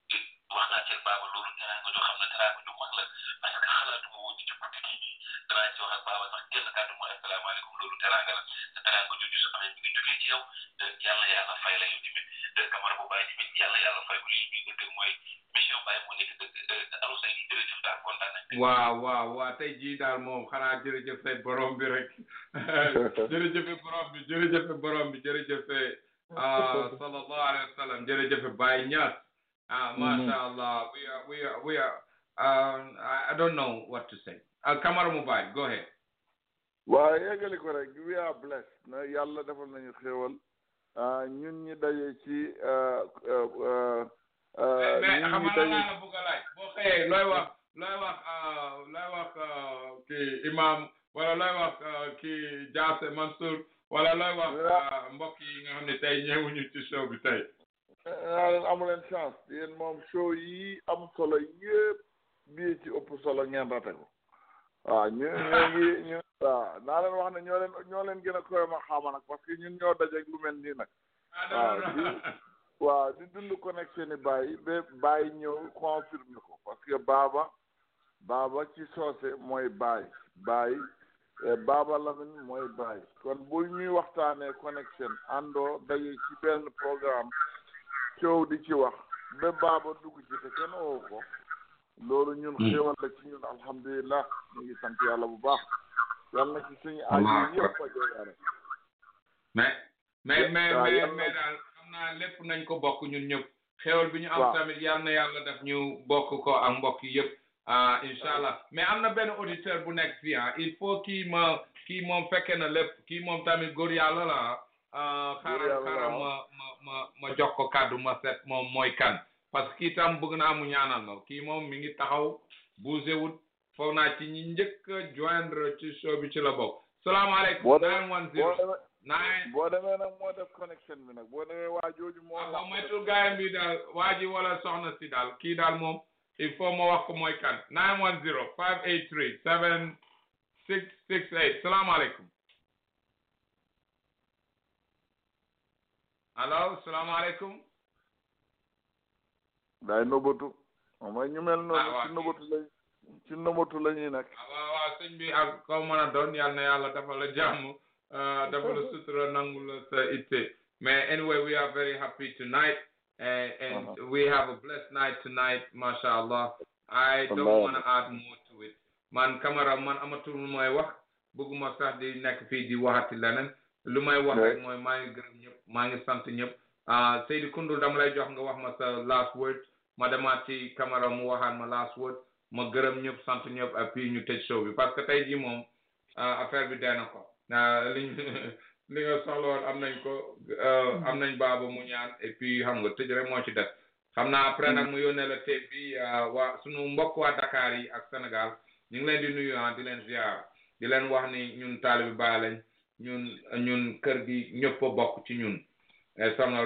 ci yow yàlla yàlla fay la yow tamit Camara bu Baye tamit yàlla fay ko lii bi dëgg mooy mission Baye moo nekk dëgg Alfousseyni di jërëjëf daal kontaan nañ. waaw tey jii daal moom xanaa jërëjëf borom bi rek jërëjëf borom bi sallallahu alayhi wa sallam jërëjëf Baye Niass masha Allah we are I don't know what to say Camara Mobile go ahead. waaw yeggali ko rek we are blessed na yàlla defal nañu xéewal ñun ñi daje ci mais xam nga la bëgg a laaj boo xëyee looy wax kii imam wala looy wax kii Jaase Mansour wala looy wax mbokk yi nga xam ne tey ñëwuñu ci show bi tey. amu leen chance yéen moom show yi am solo yëpp bii ci ëpp solo ngeen rate ko waaw ñu waaw naa leen wax ne ñoo leen gën a koy ma xaama nag parce que ñun ñoo dajeeg lu mel nii nag waaw di dund connexion ni Baye ñëw confirme ko parce que Baba ci soose mooy Baye Baba Lamine mooy Baye kon bu ñuy waxtaanee connexion àndoo daje ci benn programme coow di ci wax ba Baba dugg ci te kenn woo ko loolu ñun xéewal la ci ñun alhamdulilah ñu ngi sant yàlla bu baax yàlla na ci suñu aaj yëpp ko joyaare mais daal xam naa lépp nañ ko bokk ñun ñëpp xéewal bi ñu am tamit yal na yàlla def ñu bokk ko ak mbokk yi yëpp inshallah mais am na benn auditeur bu nekk fii il faut kii moom fekke na lépp kii moom tamit góor yàlla la xaaral ma jox ko kàddu ma set moom mooy kan parce que kii tam bëgg naa mu ñaanal ma kii moom mi ngi taxaw bougé wut foog naa ci ñi njëkk a joindre ci show bi ci la bokk salaamaaleykum 910 boo demee nag moo def connexion bi nag boo demee waa jooju moo waaw moytul gaayam bi daal waa ji wala soxna si daal kii daal moom il faut ma wax ko mooy kan 910 583 7668 salaamaaleykum allo salaamaaleykum daay nëbbatu mooy ñu mel noonu ci nëbbatu la ñuy nekk waaw sëñ bi ak kaw mën a doon yal na yàlla dafa la jàmm dafa la sutura nangu la sa itte mais anyway we are very happy tonight and we have a blessed night tonight mashallah I don't want to add more to it man Camara man amatul lu may wax bëgguma sax di nekk fii di waxati leneen lu may wax rek mooy maa ngi gërëm ñëpp maa ngi sant ñëpp Seydi Koundoul dama lay jox nga wax ma sa last word ma demaat ci Camara mu waxaat ma last word ma gërëm ñëpp sant ñëpp et puis ñu tëj show bi parce que tey jii moom affaire bi dee na ko li nga soxla woon am nañ ko am nañ baaba mu ñaan et puis xam nga tëj rek moo ci def xam naa après nag mu yónnee la tape bi waa sunu mbokk waa Dakar yi ak Sénégal ñu ngi leen di nuyu di leen ziar di leen wax ni ñun taalibi Baay lañ ñun kër gi ñëpp a bokk ci ñun sama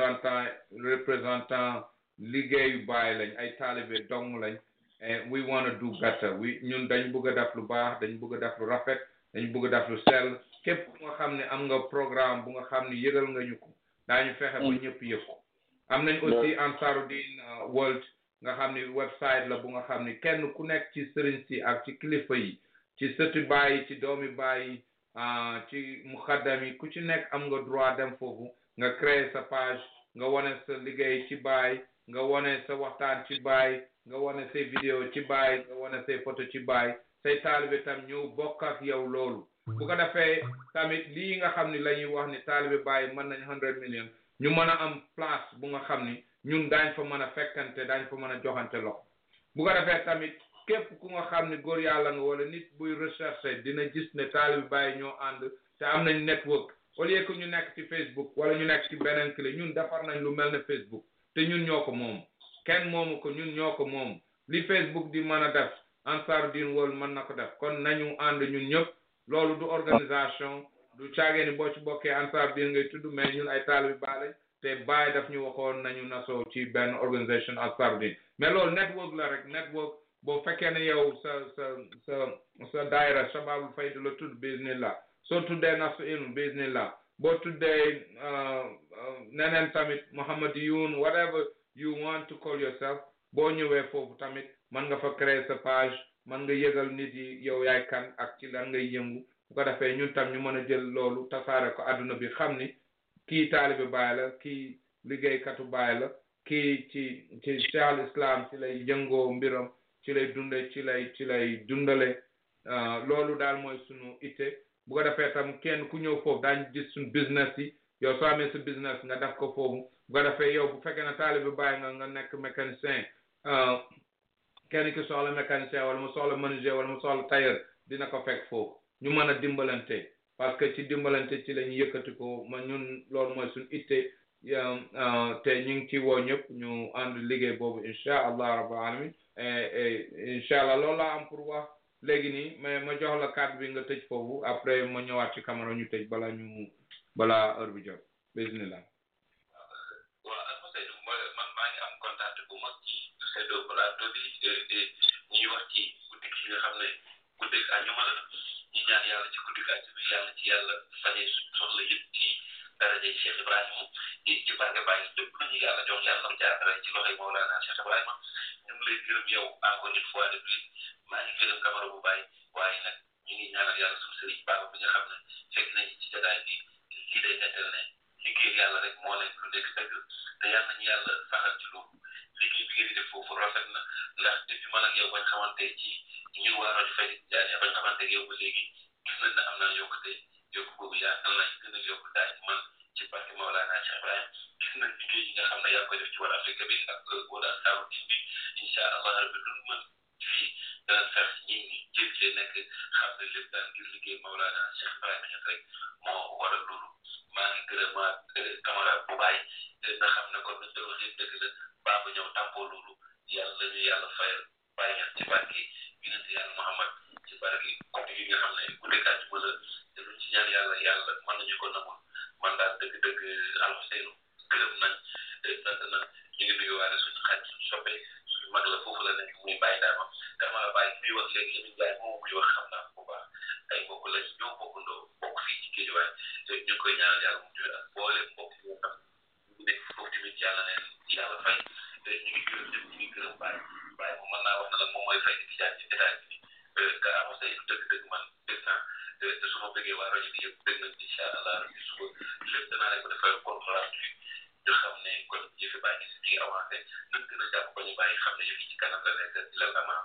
représentant liggéeyu Baay lañ ay taalibe dong lañ and we want to do better ñun dañ bëgg a def lu baax dañ bëgg a def lu rafet dañ bëgg a def lu sell képp ku nga xam ne am nga programme bu nga xam ne yëgal nga ñu ko daañu fexe ba ñëpp yëg ko am nañ aussi Ansaruddin World nga xam ne website la bu nga xam ne kenn ku nekk ci sëriñ si ak ci kilifa yi ci sëti baay yi ci doomi baay yi ci muxaddam yi ku ci nekk am nga droit dem foofu nga créer sa page nga wane sa liggéey ci baay nga wane sa waxtaan ci baay nga wane say vidéo ci baay nga wane say photo ci baay say taalibe tam ñëw bokk ak yow loolu bu ko defee tamit lii nga xam ne la ñuy wax ni taalibe baay mën nañ 100 millions ñu mën a am place bu nga xam ni ñun daañ fa mën a fekkante daañ fa mën a joxante loxo bu ko defee tamit képp ku nga xam ne góor yàlla nga wala nit buy recherche dina gis ne taalibe baay ñoo ànd te am nañ network au lieu que ñu nekk ci Facebook wala ñu nekk ci beneen clé ñun defar nañ lu mel ne Facebook te ñun ñoo ko moom kenn moomu ko ñun ñoo ko moom li Facebook di mën a def Ansaruddin World mën na ko def kon nañu ànd ñun ñëpp loolu du organisation du caagee ni boo ci bokkee Ansaruddin ngay tudd mais ñun ay taalibe Baay te Baay daf ñu waxoon nañu nasoo ci benn organisation Ansaruddin mais loolu network la rek network boo fekkee ne yow sa daayira Shababul Fayda la tudd bismillah soo tuddee Nasrul bismillah boo tuddee neneen tamit Muhammadiyun whatever you want to call yourself boo ñëwee foofu tamit mën nga fa créer sa page mën nga yëgal nit yi yow yaay kan ak ci lan ngay yëngu bu ko defee ñun tam ñu mën a jël loolu tasaare ko adduna bi xam ni kii taalibe Baay la kii liggéeykatu Baay la kii ci Cheikh al Islam ci lay jëngoo mbiram ci lay dunde ci lay dundale loolu daal mooy sunu itte bu ko defee tam kenn ku ñëw foofu daañu gis suñu business yi yow soo amee sa business nga def ko foofu bu ko defee yow bu fekkee ne taalibe Baay nga nekk mécanicien kenn ki soxla mécanicien wala mu soxla menuisier wala mu soxla tailleur dina ko fekk foofu ñu mën a dimbalante parce que ci dimbalante ci la ñu yëkkati ko ma ñun loolu mooy suñu itte te ñu ngi ci woo ñëpp ñu ànd liggéey boobu incha allah rabbil alamin incha allah loolu laa am pour wax léegi nii mais ma jox la kàddu bi nga tëj foofu après ma ñëwaat ci caméra ñu tëj balaa heure bi jot bismillah. waaw Alfousseynou man maa ngi am contact bu mag ci Seydou Plateau bi ñuy wax ci guddi gi nga xam ne guddi àjjuma la ñu ñaan yàlla ci guddi àjjuma bi yàlla ci yàlla faje soxla yëpp ci daraja Cheikh Ibrahima ci barke Baye lépp lu ñu yàlla jox yàlla na jaarale ci loxoy Mawlana Cheikh Ibrahima ñu ngi lay gërëm yow encore une fois de plus maa ngi gërëm Camara bu Baye waaye nag ñu ngi ñaanal yàlla suñu sëriñ Baba bi nga xam ne fekk nañu ci jotaay bi lii day nettal ne liggéey yàlla rek moo nekk lu nekk dëgg te yàlla nañu yàlla saxal ci loolu liggéey bi ngeen di def foofu rafet na ndax depuis man ak yow bañ xamante ci ñun waa rajo Fayda Tidiane bañ xamante ak yow ba léegi gis nañ ne am naa yokkute yokku boobu yaakaar naa gën a yokku daal man ci barke Mawlana Cheikh Ibrahima gis nañ liggéey yi nga xam ne yaa ngi koy def ci war Afrique bi ak wala Saoudi bi incha allah rabbi lu mën fii dana fex ñi jéem cee nekk xam ne lépp daal ngir liggéey Mawlana Cheikh Ibrahima Niass rek moo waral loolu maa ngi gërëmaat Camara bu Baye nga xam ne kon nañ doon wax yëpp dëgg la baa ba ñëw tàmpoo loolu yàlla ñu yàlla fayal Baye Niass ci barke yonent yàlla Muhammad ci barke côté yi nga xam ne guddi àjjuma la te luñ ci ñaan yàlla mën nañu ko namul man daal dëgg-dëgg Alfousseynou gërëm nañ sant nañ ñu ngi nuyuwaale suñu xarit suñu soppe suñu mag la foofu la nekk muy Baye Dama Camara Baye muy wax léegi Lamine Ndiaye moom muy wax xam naa bu baax ay mbokk lañ ñoo bokkandoo bokk fii ci Guédiawaye te ñu ngi koy ñaanal yàlla mu jur ak boole mbokk yi nga xam ñu nekk foofu tamit yàlla neen yàlla fay te ñu ngi gërëm ñëpp ñu ngi gërëm Baye moom mën naa wax ne la moom mooy fay di jaar ci état bi ka Alfousseynou dëgg-dëgg man dégg naa te su ma bëggee waa rajo bi yëpp dégg nañ incha allah rabbi suba lépp danaa leen ko defal compte rendu ñu xam ne kon yëfi Baye Niass mi ngi avancé nañ gën a jàpp ba ñu bàyyi xam ne yëf yi ci kanam la nekk ilal amaam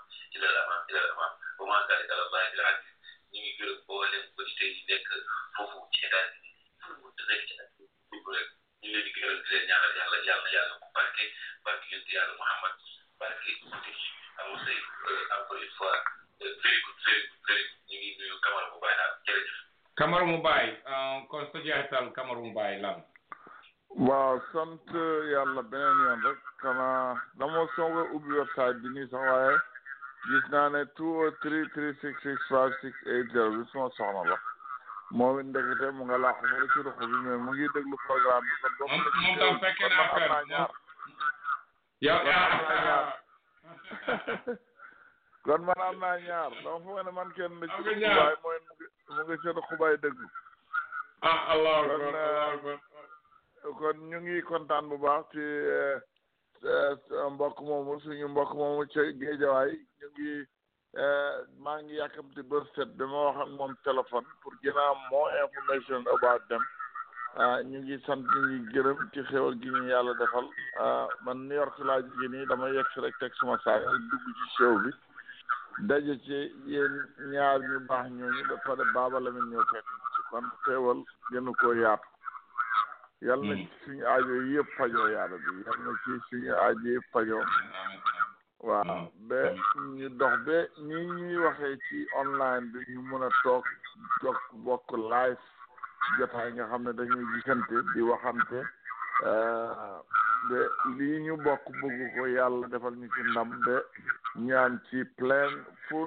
ba maa gari dala Baye bi la ñu ngi gërëm mboolem auditeurs yi nekk foofu ci état bi fu mu nekk ci ak rek ñu leen di gërëm di leen ñaanal yàlla ko barke yonent yàlla Muhammad barke guddi gi Alfousseynou encore une fois very good ñu ngi nuyu Camara bu Baye daal jërëjëf. Camara mu Baye kon sa jeexital Camara mu Baye lan. waaw sant yàlla beneen yoon rek xanaa dama soog a ubbi website bi nii sax waaye gis naa ne 203 366 5680 bi suma soxna la moom it ndekete mu nga làqu fa ci ruxu bi mais mu ngi déglu programme bi kon bokk na moom tam fekkee naa am naa ñaar kon man am naa ñaar dama foog ne man kenn la ci xubaay mooy mu ngi seen xubaay déglu Allah kon ñu ngi kontaan bu baax ci mbokk moomu suñu mbokk moomu ci Géejawaay ñu ngi maa ngi yàkkamti bër set bi ma wax ak moom téléphone pour gën a am more information about them ñu ngi sant ñu ngi gërëm ci xéwal gi ñu yàlla defal man New York laa jóge nii dama yegg si rek teg suma saak dugg ci show bi daje ci yéen ñaar ñu baax ñooñu ba pare Baba Lamine ñoo fekk ci kon xéwal gënu koo yaatu yal na ci suñu aajo yëpp fajoo yàlla bi yal na ci suñu aajo yëpp fajoo waaw ba ñu dox ba nii ñuy waxee ci online bi ñu mën a toog bokk live jotaay nga xam ne dañuy gisante di waxante ba lii ñu bokk bëgg ko yàlla defal ñu ci ndam ba ñu am ci full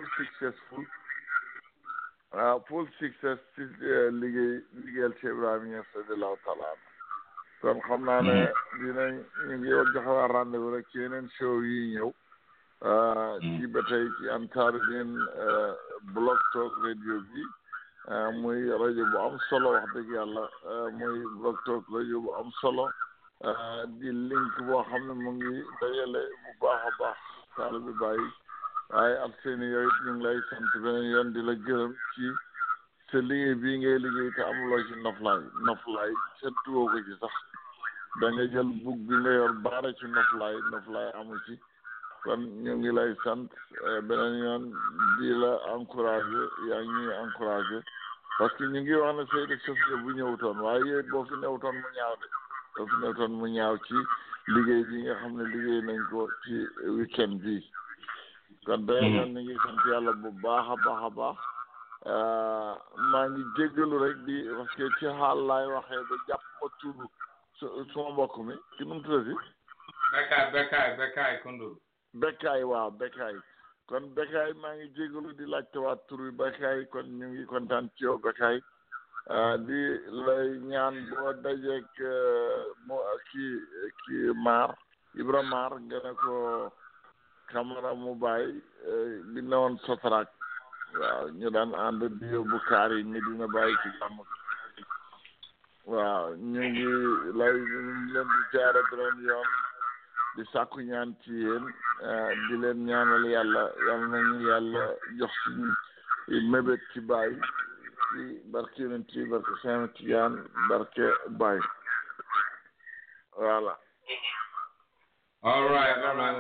success ci liggéeyal ci Ibrahima Niass radiyallahu taala kon xam naa ne ñu ngi joxe rendez-vous rek ci yeneen show yi ñëw ci ba tey ci Ansaarud-Din Blog Talk radio bi muy rajo bu am solo wax dëgg yàlla muy Blog Talk rajo bu am solo di link boo xam ne mu ngi dajale bu baax a baax taalibe Baay waaye ak seeni yow it ñu ngi lay sant beneen yoon di la gërëm ci sa liggéey bii ngay liggéey te amuloo ci noflaay seetluwoo ko ci sax da nga jël bug bi nga yor baara ci noflaay amu ci kon ñu ngi lay sant beneen yoon di la encouragé yaa ngi ñuy encouragé parce que ñu ngi wax ne Seydou Sofia bu ñëwutoon waaye yooyu boo fi ñëwutoon mu ñaaw de boo fi ñëwutoon mu ñaaw ci liggéey bi nga xam ne liggéey nañ ko ci weekend bi kon beneen yoon ñu ngi sant yàlla bu baax a baax maa ngi jéggalu rek di parce que ci xaal laay waxee ba jàpp ma tudd suma mbokk mi ki nu mu tuddati Bekkaay Koundoul waaw Bekkaay kon Bekkaay maa ngi jéggalu di laajte waat tur bi Bekkaay kon ñu ngi kontaan ci yow Bekkaay di lay ñaan boo dajeek kii Ibra Maar nga ne ko Camara mu bàyyi bi ne woon Sotrac waaw ñu daan ànd di yóbbu kaar yi Medina Baye ci jàmm waaw ñu ngi leen di jaare beneen yoon di sàkku ñaan ci yéen di leen ñaanal yàlla nañu yàlla jox suñu mébét ci Baye ci barke yonent ci barke Cheikh Tidiane barke Baye voilà. All right,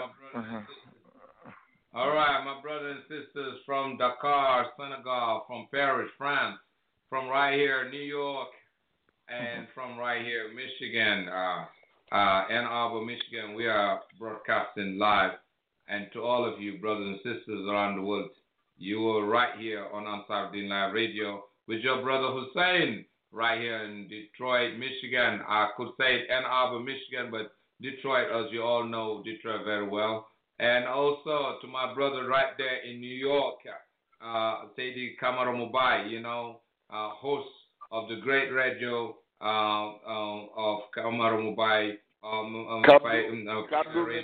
my brothers and sisters from Dakar, Senegal, from Paris, France, from right here, New York, and from right here, Michigan, Ann Arbor, Michigan. We are broadcasting live. And to all of you, brothers and sisters around the world, you are right here on Ansar-Din Live Radio with your brother Hussein, right here in Detroit, Michigan. I could say Ann Arbor, Michigan, but Detroit, as you all know, Detroit very well. And also to my brother right there in New York, Saidi Kamara Mubai, host of the great radio of Kamara Mubai. Kaddu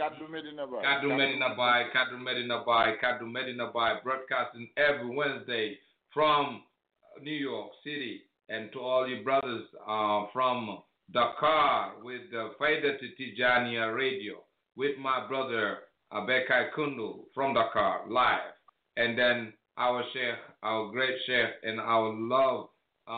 Medina Bay, broadcasting every Wednesday from New York City. And to all you brothers from Dakar with the Faida Tijaniya Radio, with my brother Bekkaay Koundoul from Dakar, live. And then our Sheikh, our great Sheikh, and our love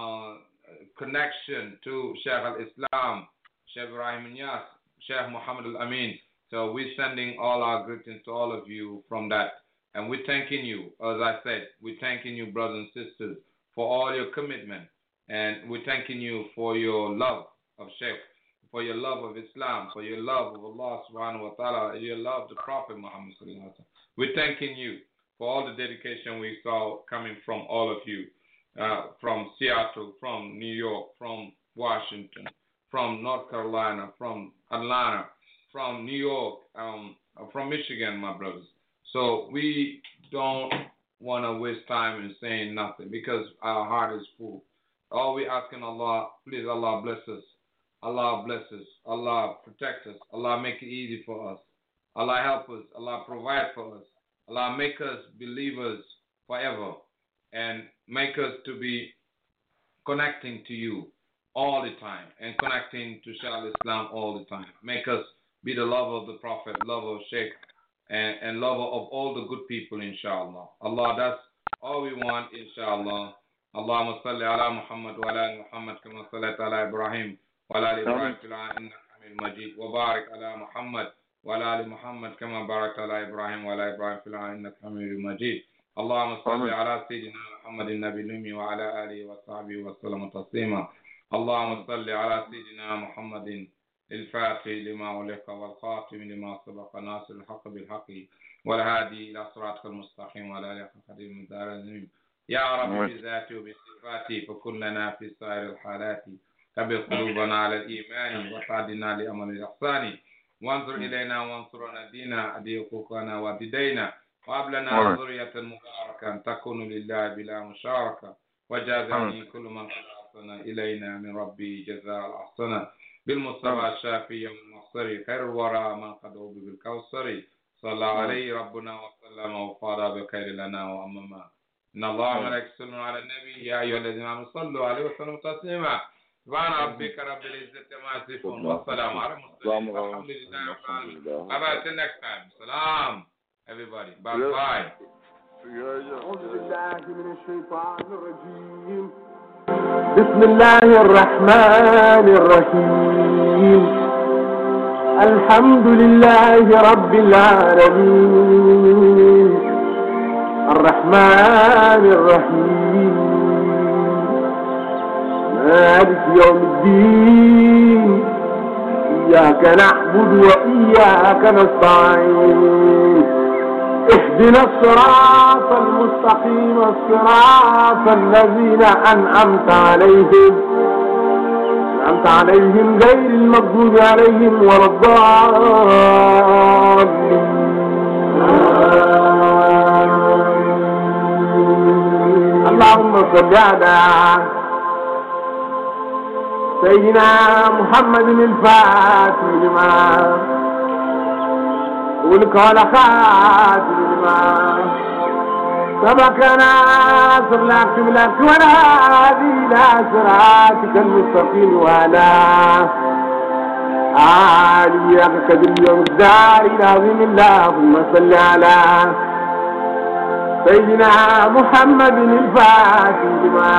connection to Sheikh al-Islam, Sheikh Ibrahim Niass, Sheikh Muhammad al-Amin. So we're sending all our greetings to all of you from that. And we're thanking you, as I said, we're thanking you, brothers and sisters, for all your commitment. And we're thanking you for your love of Sheikh, for your love of Islam, for your love of Allah subhanahu wa ta'ala, your love of the Prophet Muhammad sallallahu alaihi wasallam. We're thanking you for all the dedication we saw coming from all of you, from Seattle, from New York, from Washington, from North Carolina, from Atlanta, from New York, from Michigan, my brothers. So we don't want to waste time in saying nothing because our heart is full. All we asking Allah, please Allah bless us. Allah bless us. Allah protect us. Allah make it easy for us. Allah help us. Allah provide for us. Allah make us believers forever and make us to be connecting to you all the time and connecting to Shah Islam all the time. Make us be the lover of the Prophet, lover of Sheikh, and lover of all the good people, inshallah. Allah, that's all we want, inshallah. Allahumma salli ala Muhammad wa ala Muhammad kama sallaita ala Ibrahim wa ala Ibrahim fil alamin innaka Hamidum Majid wa barik ala Muhammad wa ala Muhammad kama barakta ala Ibrahim wa ala Ibrahim fil alamin innaka Hamidum Majid. Allahumma salli ala Sayyidina Muhammadin Nabiyil Ummi wa ala alihi wa sahbihi wa sallam taslima. Allahumma salli ala Sayyidina Muhammadin الفاتح لما أغلق والخاتم لما سبق ناصر الحق بالحق والهادي إلى صراطك المستقيم وعلى آله قدير من دار العظيم يا رب بذاته وبصفاته فكن لنا في سائر الحالات كبر قلوبنا على الإيمان وسعدنا لأمر الإحسان وانظر إلينا وانصرنا دينا أدي حقوقنا وديدينا وهب لنا ذرية مباركة تكون لله بلا مشاركة وجازني كل من أحسن إلينا من ربي جزاء الأحسن بالمصطفى الشافي والمصري خير الورى من قد أوبي بالكوثر صلى عليه ربنا وسلم وفاض بخير لنا وأمما إن الله وملائكته يصلون على النبي يا أيها الذين آمنوا صلوا عليه وسلموا تسليما سبحان ربك رب العزة عما يصفون والسلام على المرسلين والحمد لله رب العالمين. Bye bye till next time. Salam everybody. Bye bye. أعوذ بالله من الشيطان الرجيم. بسم الله الرحمن الرحيم. الحمد لله رب العالمين الرحمن الرحيم مالك يوم الدين إياك نعبد وإياك نستعين اهدنا الصراط المستقيم الصراط الذين أنعمت عليهم غير المغضوب عليهم ولا الضالين. اللهم صل على سيدنا محمد الفاتح لما والقول خاتم لما سبقنا صلاك بلاك ولا هذه لا صراطك المستقيم ولا آليك قدر يوم الدار العظيم. اللهم صل على سيدنا محمد الفاتح لما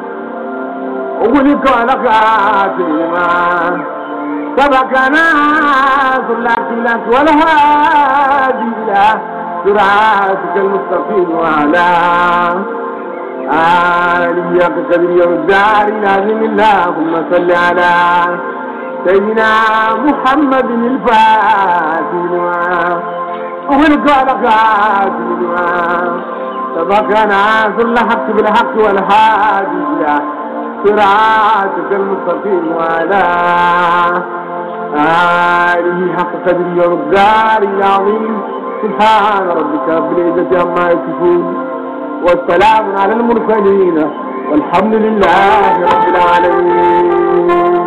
والقول خاتم لما سبقنا صلاك بلاك ولا هذه لا صراطك المستقيم وعلى آله قدر يوم الدار العظيم. اللهم صل على سيدنا محمد الفاتح لما والقول خاتم لما سبقنا صل الحق بالحق والهادي إلى صراطك المستقيم وعلى آله حق قدر يوم الدار العظيم. سبحان ربك رب العزة عما يصفون والسلام على المرسلين والحمد لله رب العالمين.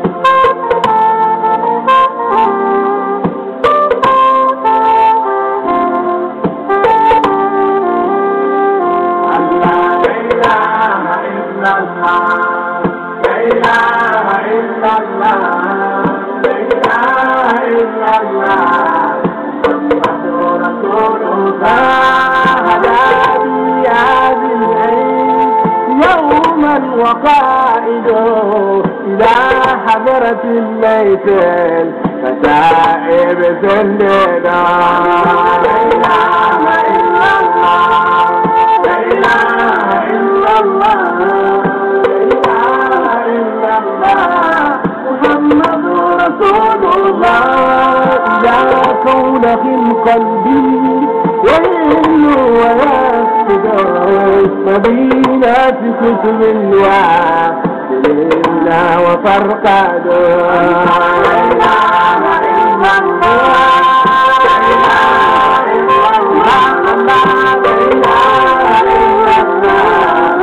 يوما وقائده إلى حضرة الميت فتائب سندنا. لا إله إلا الله لا إله إلا الله لا إله إلا الله محمد رسول الله. يا كون في قلبي يهل ويسجد مدينة كتب وعلينا وفرقد. لا إله إلا الله لا إله إلا الله لا إله إلا الله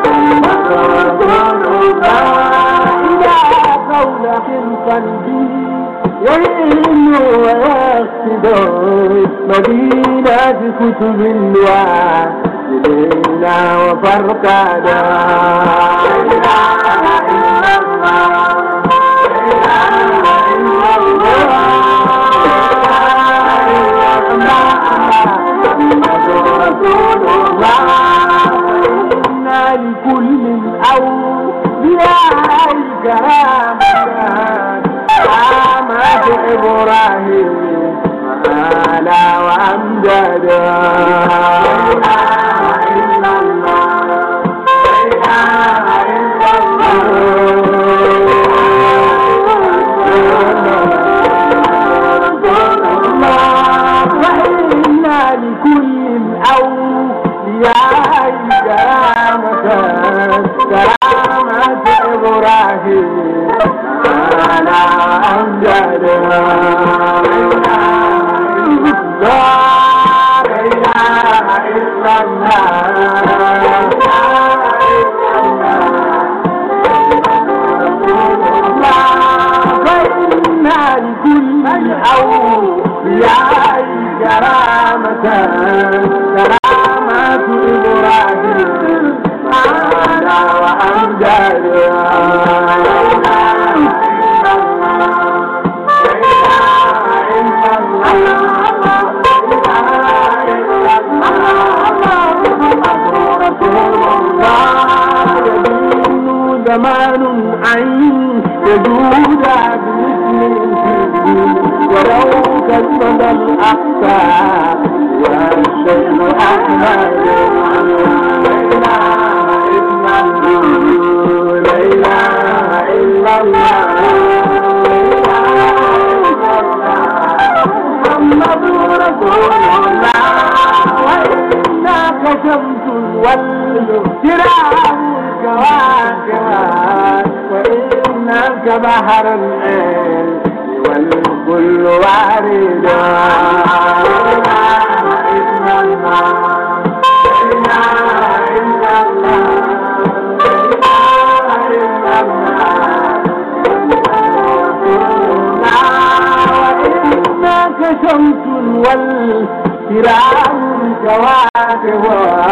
رسول الله. يا قول في قلبي يهل ويسجد مدينة كتب وعلينا وفرقد. لا إله إلا الله لا إله إلا الله محمد رسول الله. إنا لكل أولياء كرامة عامة إبراهيم وآلا وأمجد. لا إله إلا الله لا إله إلا الله. وإنا لكل الأولياء كرامة إبراهيم وآلا وأمجد. لا إله إلا الله فإنا لكل الأولياء كرامة إبراهيم وآلا وأمجد. Allah فوق المدى الأقصى والشيخ أحمد لا إله إلا الله محمد رسول الله وإنك شمس والكرام الكواكب وإنك بحر العين والكل وارد لا إله إلا الله لا إله إلا الله شمس والكرام الكواكب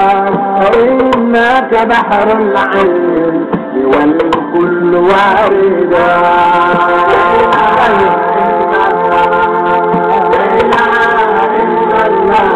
وإنك بحر العين والكل وارد لا إله إلا الله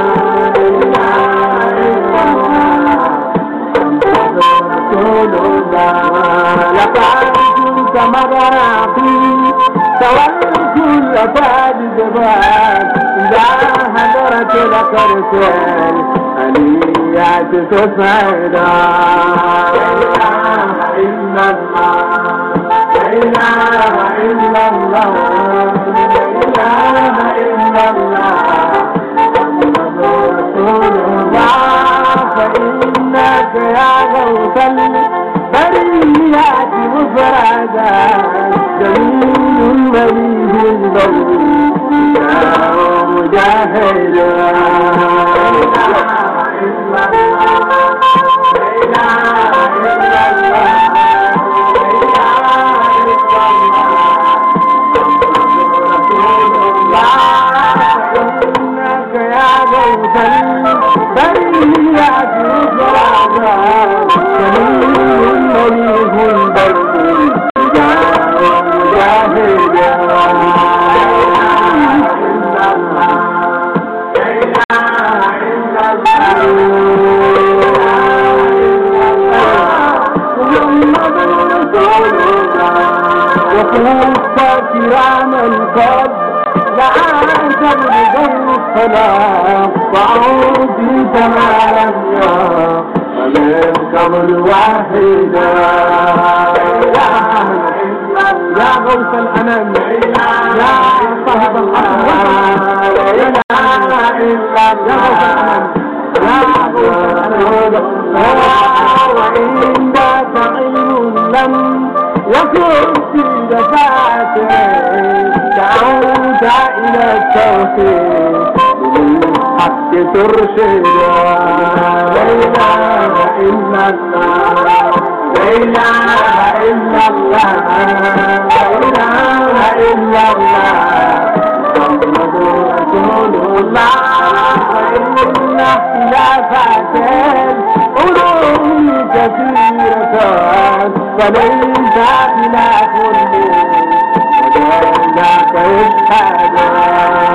رسول الله لقد كنت مراقي والكل فاجبات إذا حضرت لك رسال عليات تصعد لا إله إلا الله لا إله إلا الله لا إله إلا الله محمد رسول الله فإنك يا غوث البريات مفردا جميل مليء البر يا مجاهد لا إله إلا الله لا إله إلا الله لا إله إلا الله إنك يا غوث البريات مفردا جميل مليء البر كراما قد دعاك بغير الصلاة وعودي تماما ومن قبل واحدا لا إله يا غوث الأنام يا صاحب الحق لا إله إلا الله يا غوث الأنام وإنك عين لم يكن في دفاته دعوت إلى التوحيد بالحق ترشدا لا إله إلا الله لا إله إلا الله لا إله إلا الله محمد رسول الله وإن اختلافات العلوم كثيرة فليس خلاف ذاك يشهد